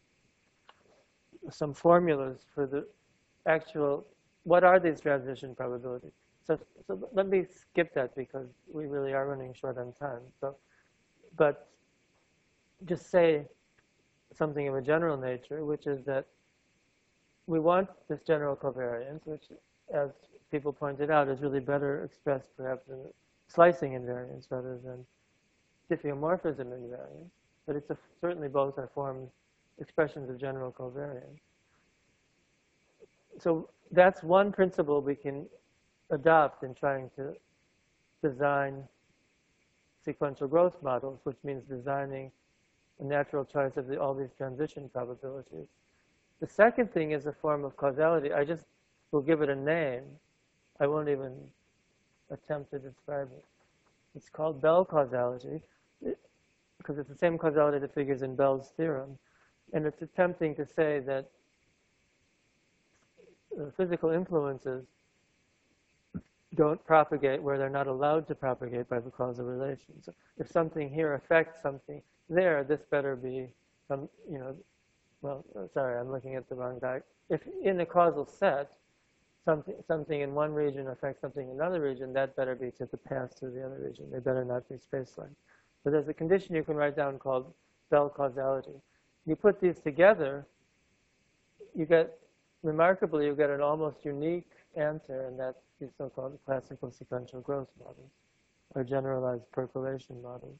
some formulas for the actual, what are these transition probabilities? So, so let me skip that because we really are running short on time. So, but just say something of a general nature, which is that we want this general covariance, which, as people pointed out, is really better expressed perhaps in slicing invariance rather than diffeomorphism invariance. But it's a, certainly both are forms, expressions of general covariance. So that's one principle we can adopt in trying to design sequential growth models, which means designing a natural choice of the, all these transition probabilities. The second thing is a form of causality. I just will give it a name. I won't even attempt to describe it. It's called Bell causality, it, because it's the same causality that figures in Bell's theorem. And it's attempting to say that uh, physical influences don't propagate where they're not allowed to propagate by the causal relation. So if something here affects something there, this better be some, you know, well, sorry, I'm looking at the wrong diagram. If in the causal set, something, something in one region affects something in another region, that better be to the pass through the other region. They better not be space-like. So there's a condition you can write down called Bell causality. You put these together, you get, remarkably, you get an almost unique answer, and that's the so-called classical sequential growth models, or generalized percolation models.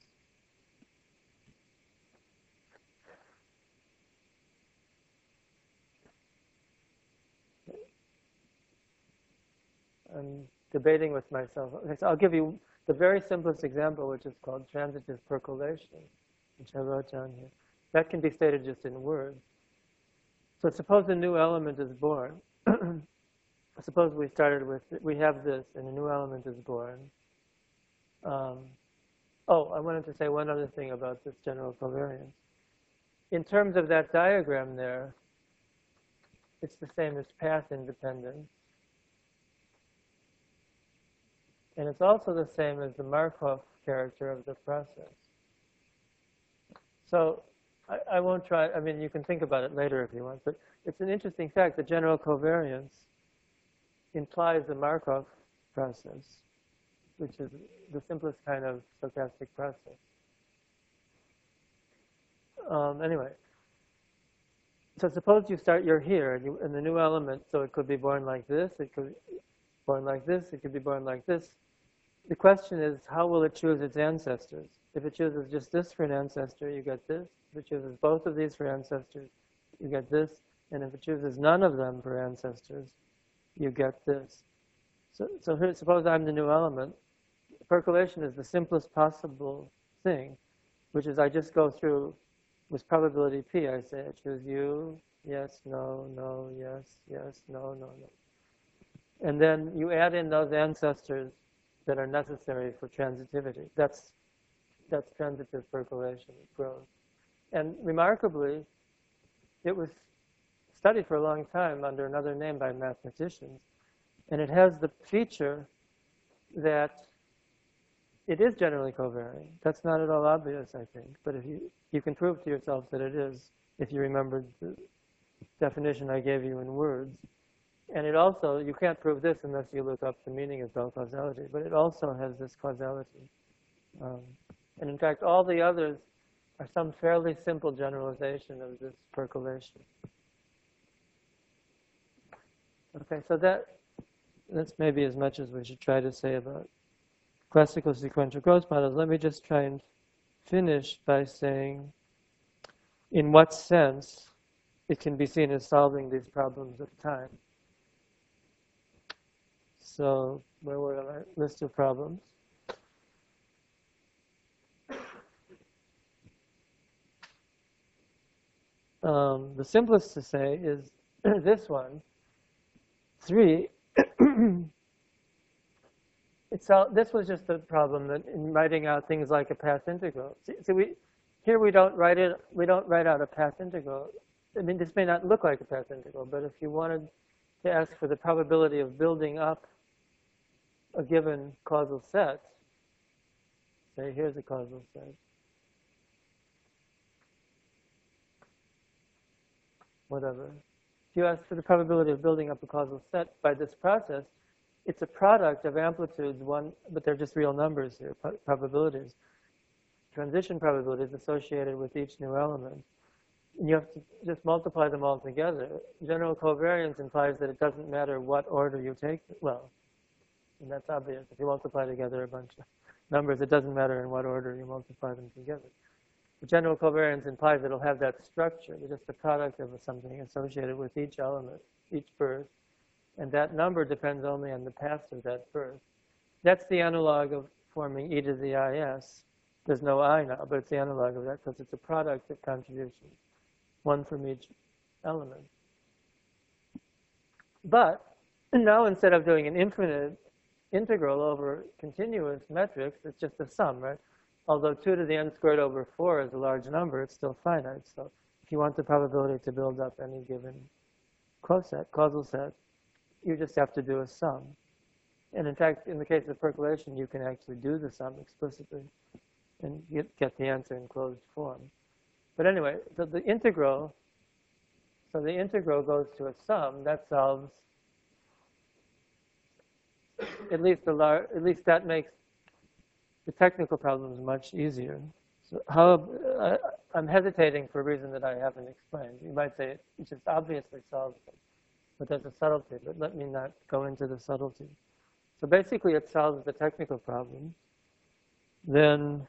I'm debating with myself. Okay, so I'll give you the very simplest example, which is called transitive percolation, which I wrote down here. That can be stated just in words. So suppose a new element is born. Suppose we started with, we have this, and a new element is born. Um, oh, I wanted to say one other thing about this general covariance. In terms of that diagram there, it's the same as path independence. And it's also the same as the Markov character of the process. So I, I won't try, I mean, you can think about it later if you want, but it's an interesting fact that general covariance implies the Markov process, which is the simplest kind of stochastic process. Um, anyway, so suppose you start, you're here, and, you, and the new element, so it could be born like this, it could be born like this, it could be born like this. The question is, how will it choose its ancestors? If it chooses just this for an ancestor, you get this. If it chooses both of these for ancestors, you get this. And if it chooses none of them for ancestors, you get this. So, so here, suppose I'm the new element. Percolation is the simplest possible thing, which is I just go through with probability P. I say I choose you, yes, no, no, yes, yes, no, no, no. And then you add in those ancestors that are necessary for transitivity. That's, that's transitive percolation, growth. And remarkably, it was studied for a long time under another name by mathematicians. And it has the feature that it is generally covariant. That's not at all obvious, I think. But if you, you can prove to yourself that it is, if you remember the definition I gave you in words. And it also, you can't prove this unless you look up the meaning of Bell causality, but it also has this causality. Um, and in fact, all the others are some fairly simple generalization of this percolation. Okay, so that that's maybe as much as we should try to say about classical sequential growth models. Let me just try and finish by saying in what sense it can be seen as solving these problems of time. So where were our list of problems? Um, the simplest to say is this one. Three, it's all, this was just a problem that in writing out things like a path integral. See, see, we here we don't write it. We don't write out a path integral. I mean, this may not look like a path integral, but if you wanted to ask for the probability of building up a given causal set, say here's a causal set. Whatever. If you ask for the probability of building up a causal set by this process, it's a product of amplitudes, one, but they're just real numbers here, probabilities, transition probabilities associated with each new element. And you have to just multiply them all together. General covariance implies that it doesn't matter what order you take. Well, and that's obvious. If you multiply together a bunch of numbers, it doesn't matter in what order you multiply them together. The general covariance implies it'll have that structure, just the product of something associated with each element, each birth. And that number depends only on the path of that birth. That's the analog of forming e to the is. There's no I now, but it's the analog of that because it's a product of contributions, one from each element. But now instead of doing an infinite integral over continuous metrics, it's just a sum, right? Although two to the n squared over four is a large number, it's still finite. So if you want the probability to build up any given coset, causal set, you just have to do a sum. And in fact, in the case of percolation, you can actually do the sum explicitly and get, get the answer in closed form. But anyway, so the integral, so the integral goes to a sum. That solves, at least, the lar at least that makes the technical problems much easier. So how, uh, I'm hesitating for a reason that I haven't explained. You might say it just obviously solves them, but there's a subtlety, but let me not go into the subtlety. So basically it solves the technical problem. Then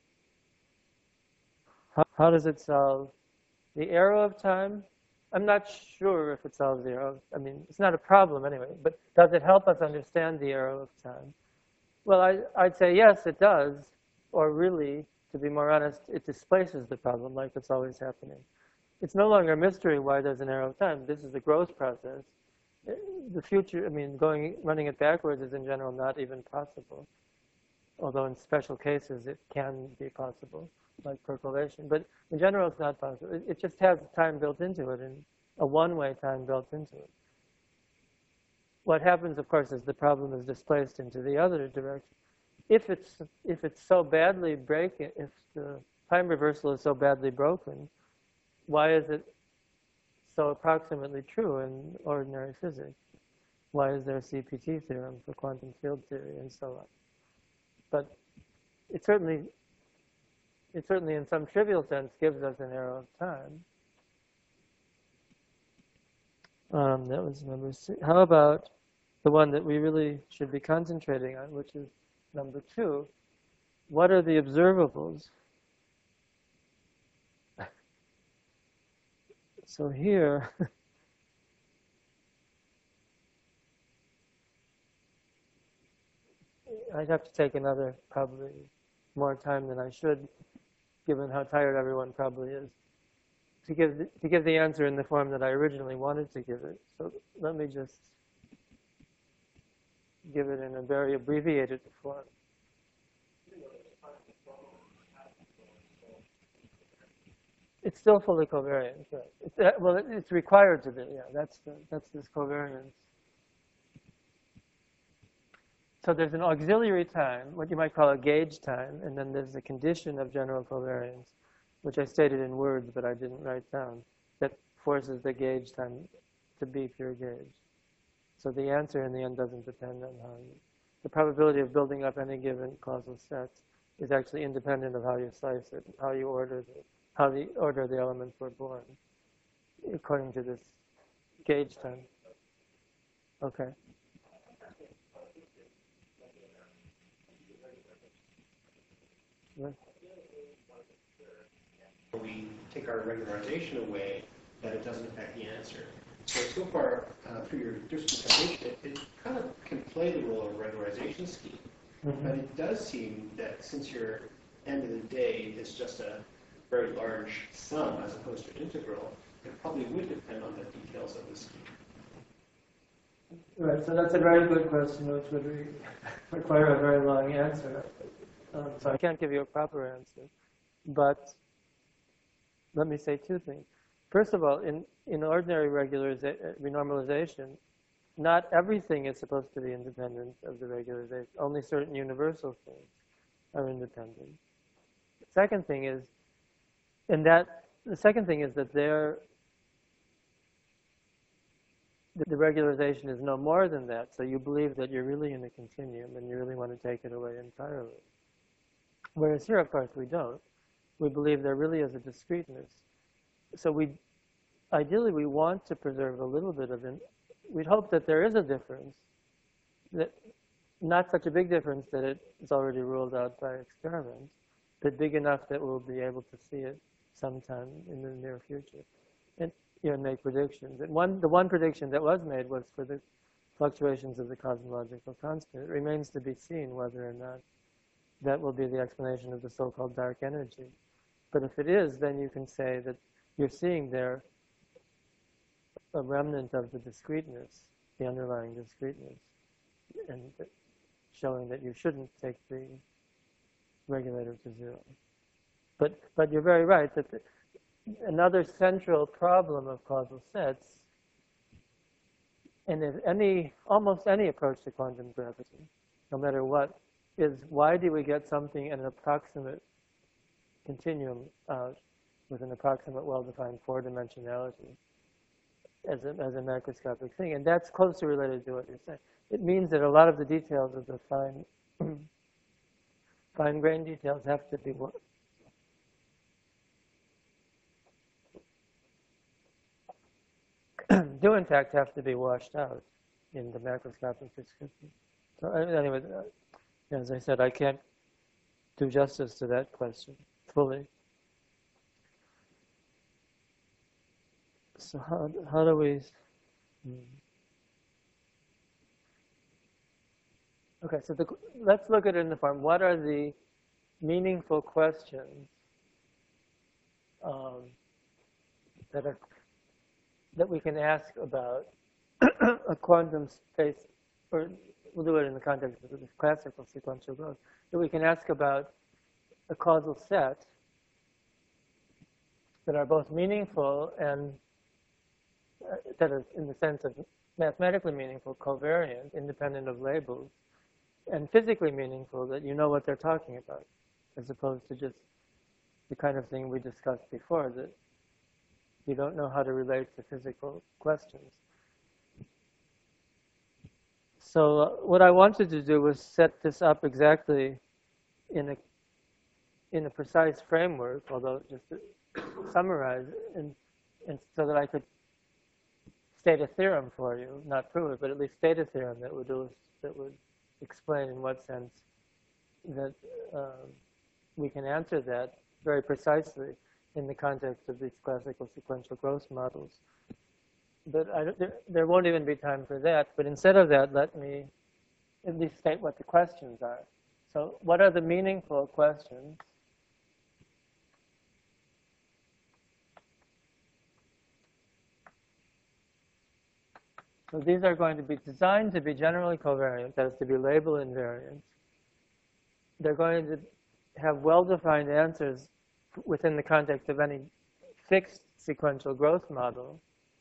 how, how does it solve the arrow of time? I'm not sure if it solves the arrow. I mean, it's not a problem anyway, but does it help us understand the arrow of time? Well, I, I'd say yes, it does, or really, to be more honest, it displaces the problem like it's always happening. It's no longer a mystery why there's an arrow of time. This is the growth process. The future, I mean, going, running it backwards is in general not even possible, although in special cases it can be possible, like percolation. But in general, it's not possible. It, it just has time built into it, and a one-way time built into it. What happens, of course, is the problem is displaced into the other direction. If it's if it's so badly breaking, if the time reversal is so badly broken, why is it so approximately true in ordinary physics? Why is there a C P T theorem for quantum field theory and so on? But it certainly, it certainly in some trivial sense gives us an arrow of time. Um, that was number six. How about the one that we really should be concentrating on, which is number two? What are the observables? So here, I'd have to take another, probably more time than I should, given how tired everyone probably is, to give the, to give the answer in the form that I originally wanted to give it. So let me just give it in a very abbreviated form. It's still fully covariant, right? It's, uh, well, it, it's required to be. Yeah, that's the, that's this covariance. So there's an auxiliary time, what you might call a gauge time, and then there's a condition of general covariance, which I stated in words, but I didn't write down, that forces the gauge time to be pure gauge. So the answer in the end doesn't depend on how you, the probability of building up any given causal set is actually independent of how you slice it, how you order the, how the order of the elements were born, according to this gauge time. Okay. Yeah. We take our regularization away, that it doesn't affect the answer. So, so far, uh, through your discrimination, it, it kind of can play the role of a regularization scheme. Mm-hmm. But it does seem that since your end of the day is just a very large sum as opposed to an integral, it probably would depend on the details of the scheme. Right, so that's a very good question, which would re require a very long answer. Um, so I can't give you a proper answer. But let me say two things. First of all, in, in ordinary regulariza- renormalization, not everything is supposed to be independent of the regularization. Only certain universal things are independent. The second thing is, and that, the second thing is that there, the regularization is no more than that. So you believe that you're really in a continuum and you really want to take it away entirely. Whereas here, of course, we don't. We believe there really is a discreteness. So we, ideally, we want to preserve a little bit of it. We'd hope that there is a difference, that not such a big difference that it is already ruled out by experiment, but big enough that we'll be able to see it sometime in the near future, and you know, make predictions. And one, the one prediction that was made was for the fluctuations of the cosmological constant. It remains to be seen whether or not that will be the explanation of the so-called dark energy. But if it is, then you can say that you're seeing there a remnant of the discreteness, the underlying discreteness, and showing that you shouldn't take the regulator to zero. But, but you're very right that the, another central problem of causal sets, and if any, almost any approach to quantum gravity, no matter what, is why do we get something in an approximate continuum out with an approximate well-defined four-dimensionality as a, as a macroscopic thing? And that's closely related to what you're saying. It means that a lot of the details of the fine, fine-grained details have to be do in fact have to be washed out in the macroscopic description. So anyway, as I said, I can't do justice to that question fully. So how, how do we... Hmm. Okay, so the, let's look at it in the form. What are the meaningful questions um, that are that we can ask about a quantum space, or we'll do it in the context of the classical sequential growth, that we can ask about a causal set that are both meaningful and uh, that are, in the sense of mathematically meaningful, covariant, independent of labels, and physically meaningful, that you know what they're talking about, as opposed to just the kind of thing we discussed before, that you don't know how to relate to physical questions. So uh, what I wanted to do was set this up exactly in a in a precise framework, although just to summarize, and, and so that I could state a theorem for you, not prove it, but at least state a theorem that would do, that would explain in what sense that uh, we can answer that very precisely in the context of these classical sequential growth models. But I, there, there won't even be time for that. But instead of that, let me at least state what the questions are. So what are the meaningful questions? So these are going to be designed to be generally covariant, that is to be label invariant. They're going to have well-defined answers within the context of any fixed sequential growth model.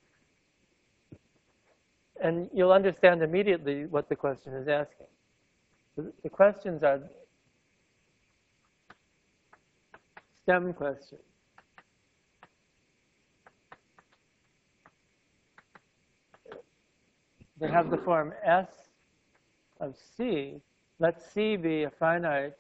And you'll understand immediately what the question is asking. The questions are STEM questions. that have the form S of C, let C be a finite.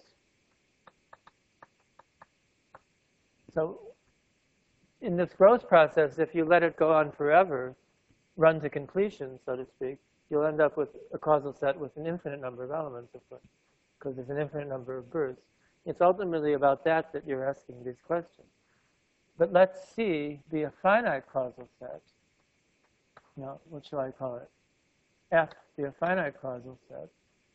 So in this growth process, if you let it go on forever, run to completion, so to speak, you'll end up with a causal set with an infinite number of elements, of course, because there's an infinite number of births. It's ultimately about that that you're asking these questions. But let C be a finite causal set. Now, what shall I call it? F be a finite causal set.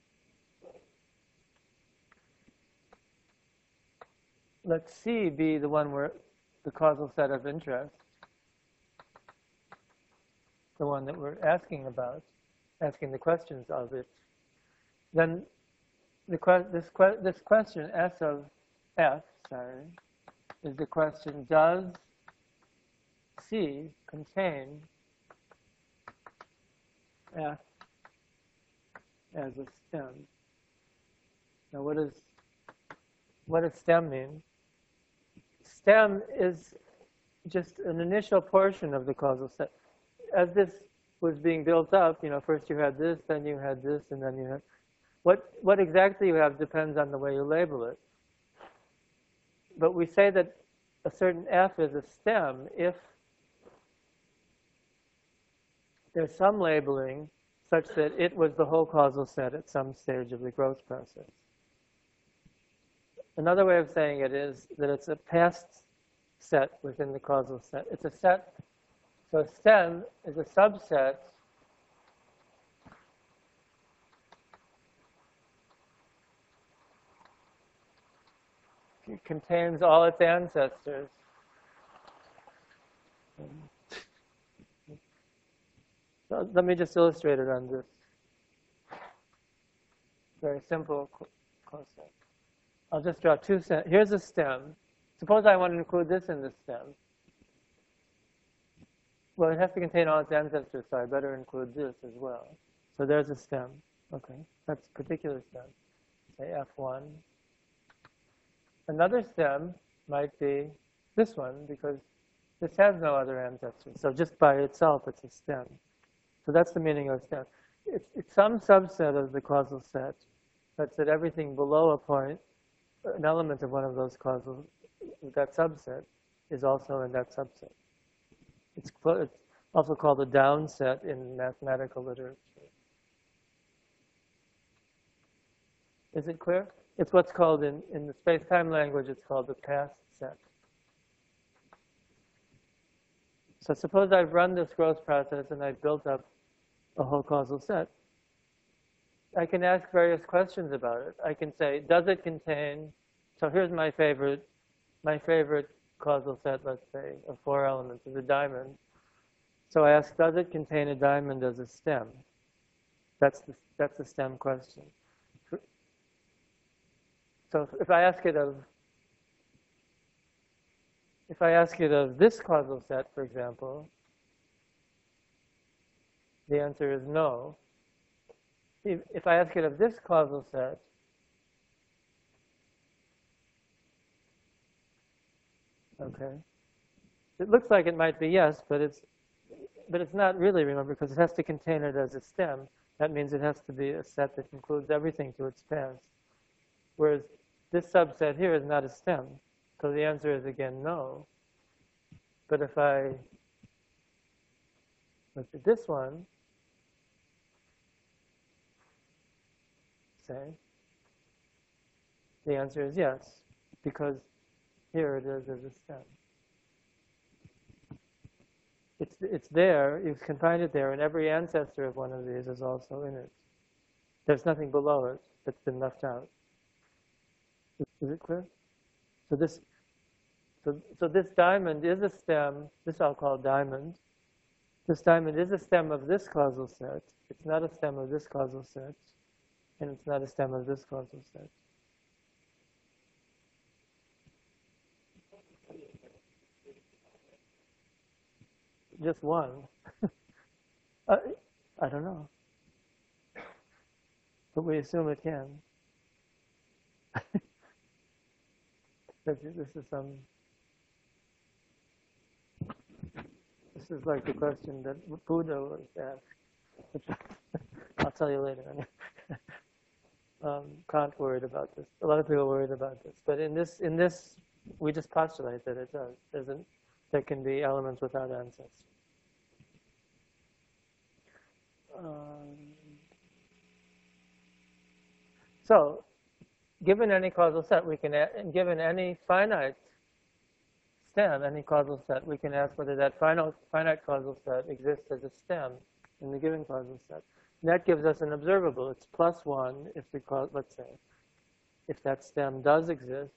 Let C be the one where the causal set of interest, the one that we're asking about, asking the questions of it. Then the que this, que this question, S of F, sorry, is the question, does C contain F as a stem? Now, what does what does stem mean? Stem is just an initial portion of the causal set. As this was being built up, you know, first you had this, then you had this, and then you had... What, what exactly you have depends on the way you label it. But we say that a certain F is a stem if there's some labeling such that it was the whole causal set at some stage of the growth process. Another way of saying it is that it's a past set within the causal set. It's a set, so stem is a subset it contains all its ancestors. So let me just illustrate it on this very simple concept. I'll just draw two stems. Here's a stem. Suppose I want to include this in the stem. Well, it has to contain all its ancestors, so I better include this as well. So there's a stem. Okay, that's a particular stem. Say F one. Another stem might be this one, because this has no other ancestors. So just by itself, it's a stem. So that's the meaning of stem. It's, it's some subset of the causal set, such that everything below a point, an element of one of those causal, that subset, is also in that subset. It's, it's also called a down set in mathematical literature. Is it clear? It's what's called, in, in the space-time language, it's called the past set. So suppose I've run this growth process and I've built up a whole causal set. I can ask various questions about it. I can say, does it contain, so here's my favorite, my favorite causal set, let's say, of four elements, is a diamond. So I ask, does it contain a diamond as a stem? That's the, that's the stem question. So if I ask it of, if I ask it of this causal set, for example, the answer is no. If I ask it of this causal set, okay, it looks like it might be yes, but it's, but it's not really, remember, because it has to contain it as a stem. That means it has to be a set that includes everything to its past. Whereas this subset here is not a stem. So the answer is, again, no. But if I look at this one, say, the answer is yes, because here it is as a stem. It's, it's there, you can find it there, and every ancestor of one of these is also in it. There's nothing below it that's been left out. Is it clear? So this, so, so this diamond is a stem. This I'll call diamond. This diamond is a stem of this causal set. It's not a stem of this causal set, and it's not a stem of this causal set. Just one. uh, I don't know, but we assume it can. This is some. This is like the question that Buddha was asked. which I'll tell you later. um, Kant worried about this. A lot of people worried about this. But in this, in this, we just postulate that it does. Doesn't there can be elements without ancestors. Um, so, given any causal set, we can, and given any finite stem, any causal set, we can ask whether that finite, finite causal set exists as a stem in the given causal set. And that gives us an observable. It's plus one if we call, let's say, if that stem does exist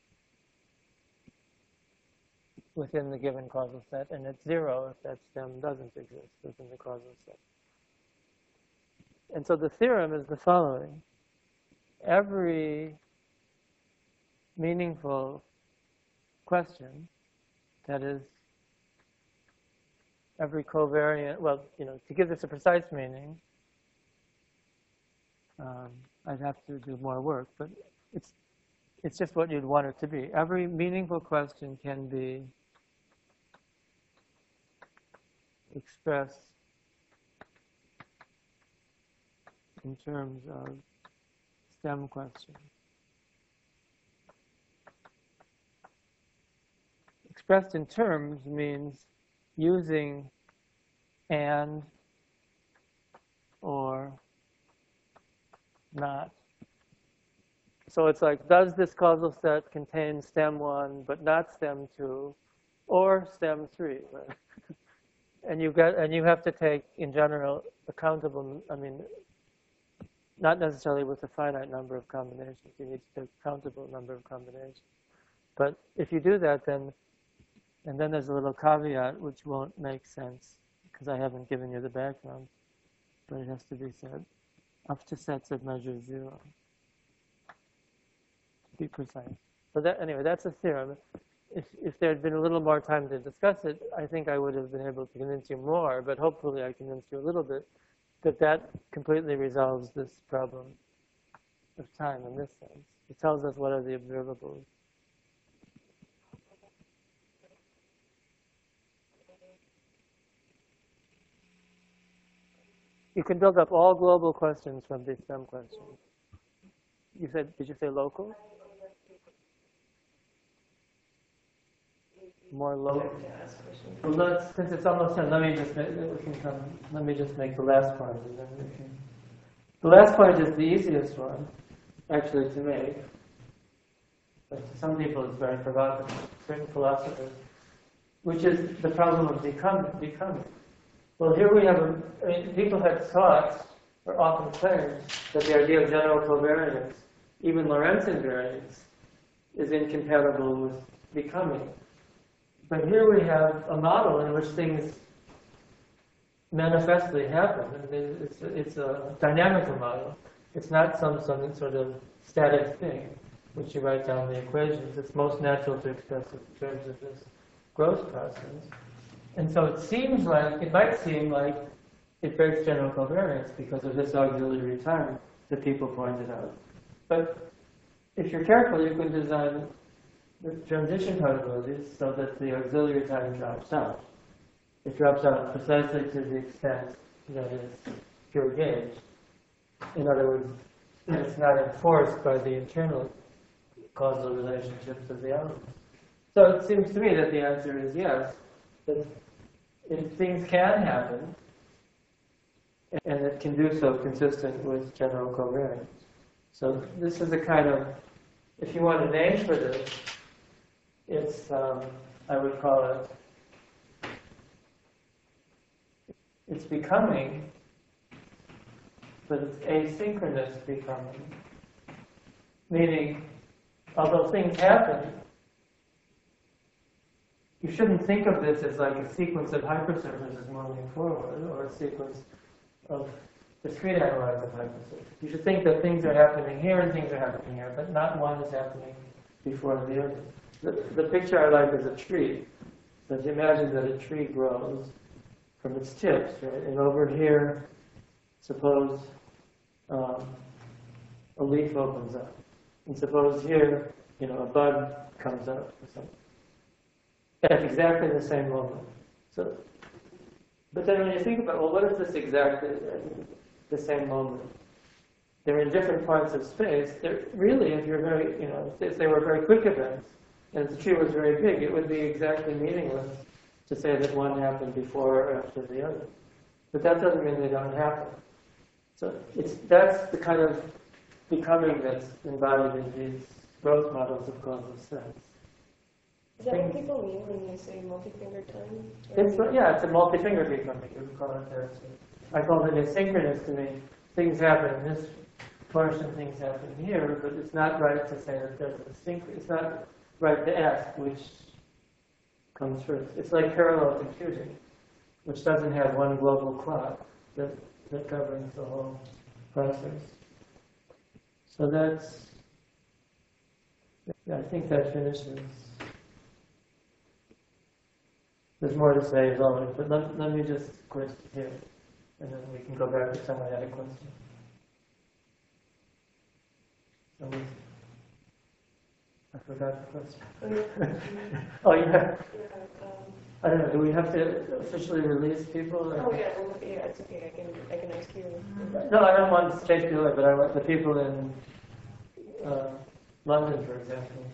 within the given causal set, and it's zero if that stem doesn't exist within the causal set. And so the theorem is the following. Every meaningful question, that is, every covariant, well, you know, to give this a precise meaning, um, I'd have to do more work, but it's, it's just what you'd want it to be. Every meaningful question can be expressed in terms of stem question. Expressed in terms means using and or not. So it's like, does this causal set contain stem one but not stem two or stem three? Right? And you get, and you have to take, in general, accountable, I mean, not necessarily with a finite number of combinations. You need to take a countable number of combinations. But if you do that, then, and then there's a little caveat which won't make sense because I haven't given you the background, but it has to be said. Up to sets of measure zero. To be precise. So that, anyway, that's a theorem. If, if there had been a little more time to discuss it, I think I would have been able to convince you more, but hopefully I convinced you a little bit that that completely resolves this problem of time in this sense. It tells us what are the observables. You can build up all global questions from these stem questions. You said, did you say local? More local. Well, let's, since it's almost done, let me just make, we can come, let me just make the last point, and then we can. The last point is the easiest one, actually, to make. But to some people, it's very provocative. Certain philosophers, which is the problem of becoming. becoming. Well, here we have, a, I mean, people have thought, or often claimed, that the idea of general covariance, even Lorentz invariance, is incompatible with becoming. But here we have a model in which things manifestly happen. I mean, it's, it's a dynamical model. It's not some, some sort of static thing, which you write down the equations. It's most natural to express it in terms of this growth process. And so it seems like, it might seem like it breaks general covariance because of this auxiliary time that people pointed out. But if you're careful, you can design the transition probabilities so that the auxiliary time drops out. It drops out precisely to the extent that it's pure gauge. In other words, it's not enforced by the internal causal relationships of the elements. So it seems to me that the answer is yes, that if things can happen, and it can do so consistent with general covariance. So this is a kind of, if you want a name for this, it's, um, I would call it, it's becoming, but it's asynchronous becoming. Meaning, although things happen, you shouldn't think of this as like a sequence of hypersurfaces moving forward, or a sequence of discrete analogs of hypersurfaces. You should think that things are happening here and things are happening here, but not one is happening before the other. The, the picture I like is a tree. So if you imagine that a tree grows from its tips, right? And over here, suppose um, a leaf opens up. And suppose here, you know, a bud comes up or something. At exactly the same moment. So But then when you think about, well, what is this exactly at the same moment? They're in different parts of space. They're really, if you're very, you know, if they were very quick events, and if the tree was very big, it would be exactly meaningless to say that one happened before or after the other. But that doesn't mean they don't happen. So it's, that's the kind of becoming that's embodied in these growth models of causal sense. Is that what people mean when you say multi-finger time? It's, yeah, it's a multi-finger becoming. You would call it that. I call it asynchronous to me. Things happen in this portion, things happen here, but it's not right to say that there's a sync. It's not right to ask which comes first. It's like parallel computing, which doesn't have one global clock that, that governs the whole process. So that's, yeah, I think that finishes. There's more to say as always, but let, let me just quit here, and then we can go back to someone had a question. Someone, I forgot the question. Oh, yeah. Yeah, um, I don't know, do we have to officially release people? Or? oh yeah, well, yeah, it's okay. I can I can ask you. No, I don't want to take you, but I want the people in uh, London, for example.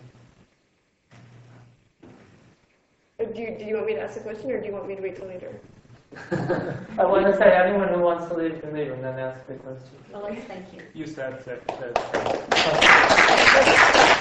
Uh, Do you, do you want me to ask the question, or do you want me to wait till later? I want to say anyone who wants to leave can leave and then ask the question. Well, let's thank you. You said that. that Oh.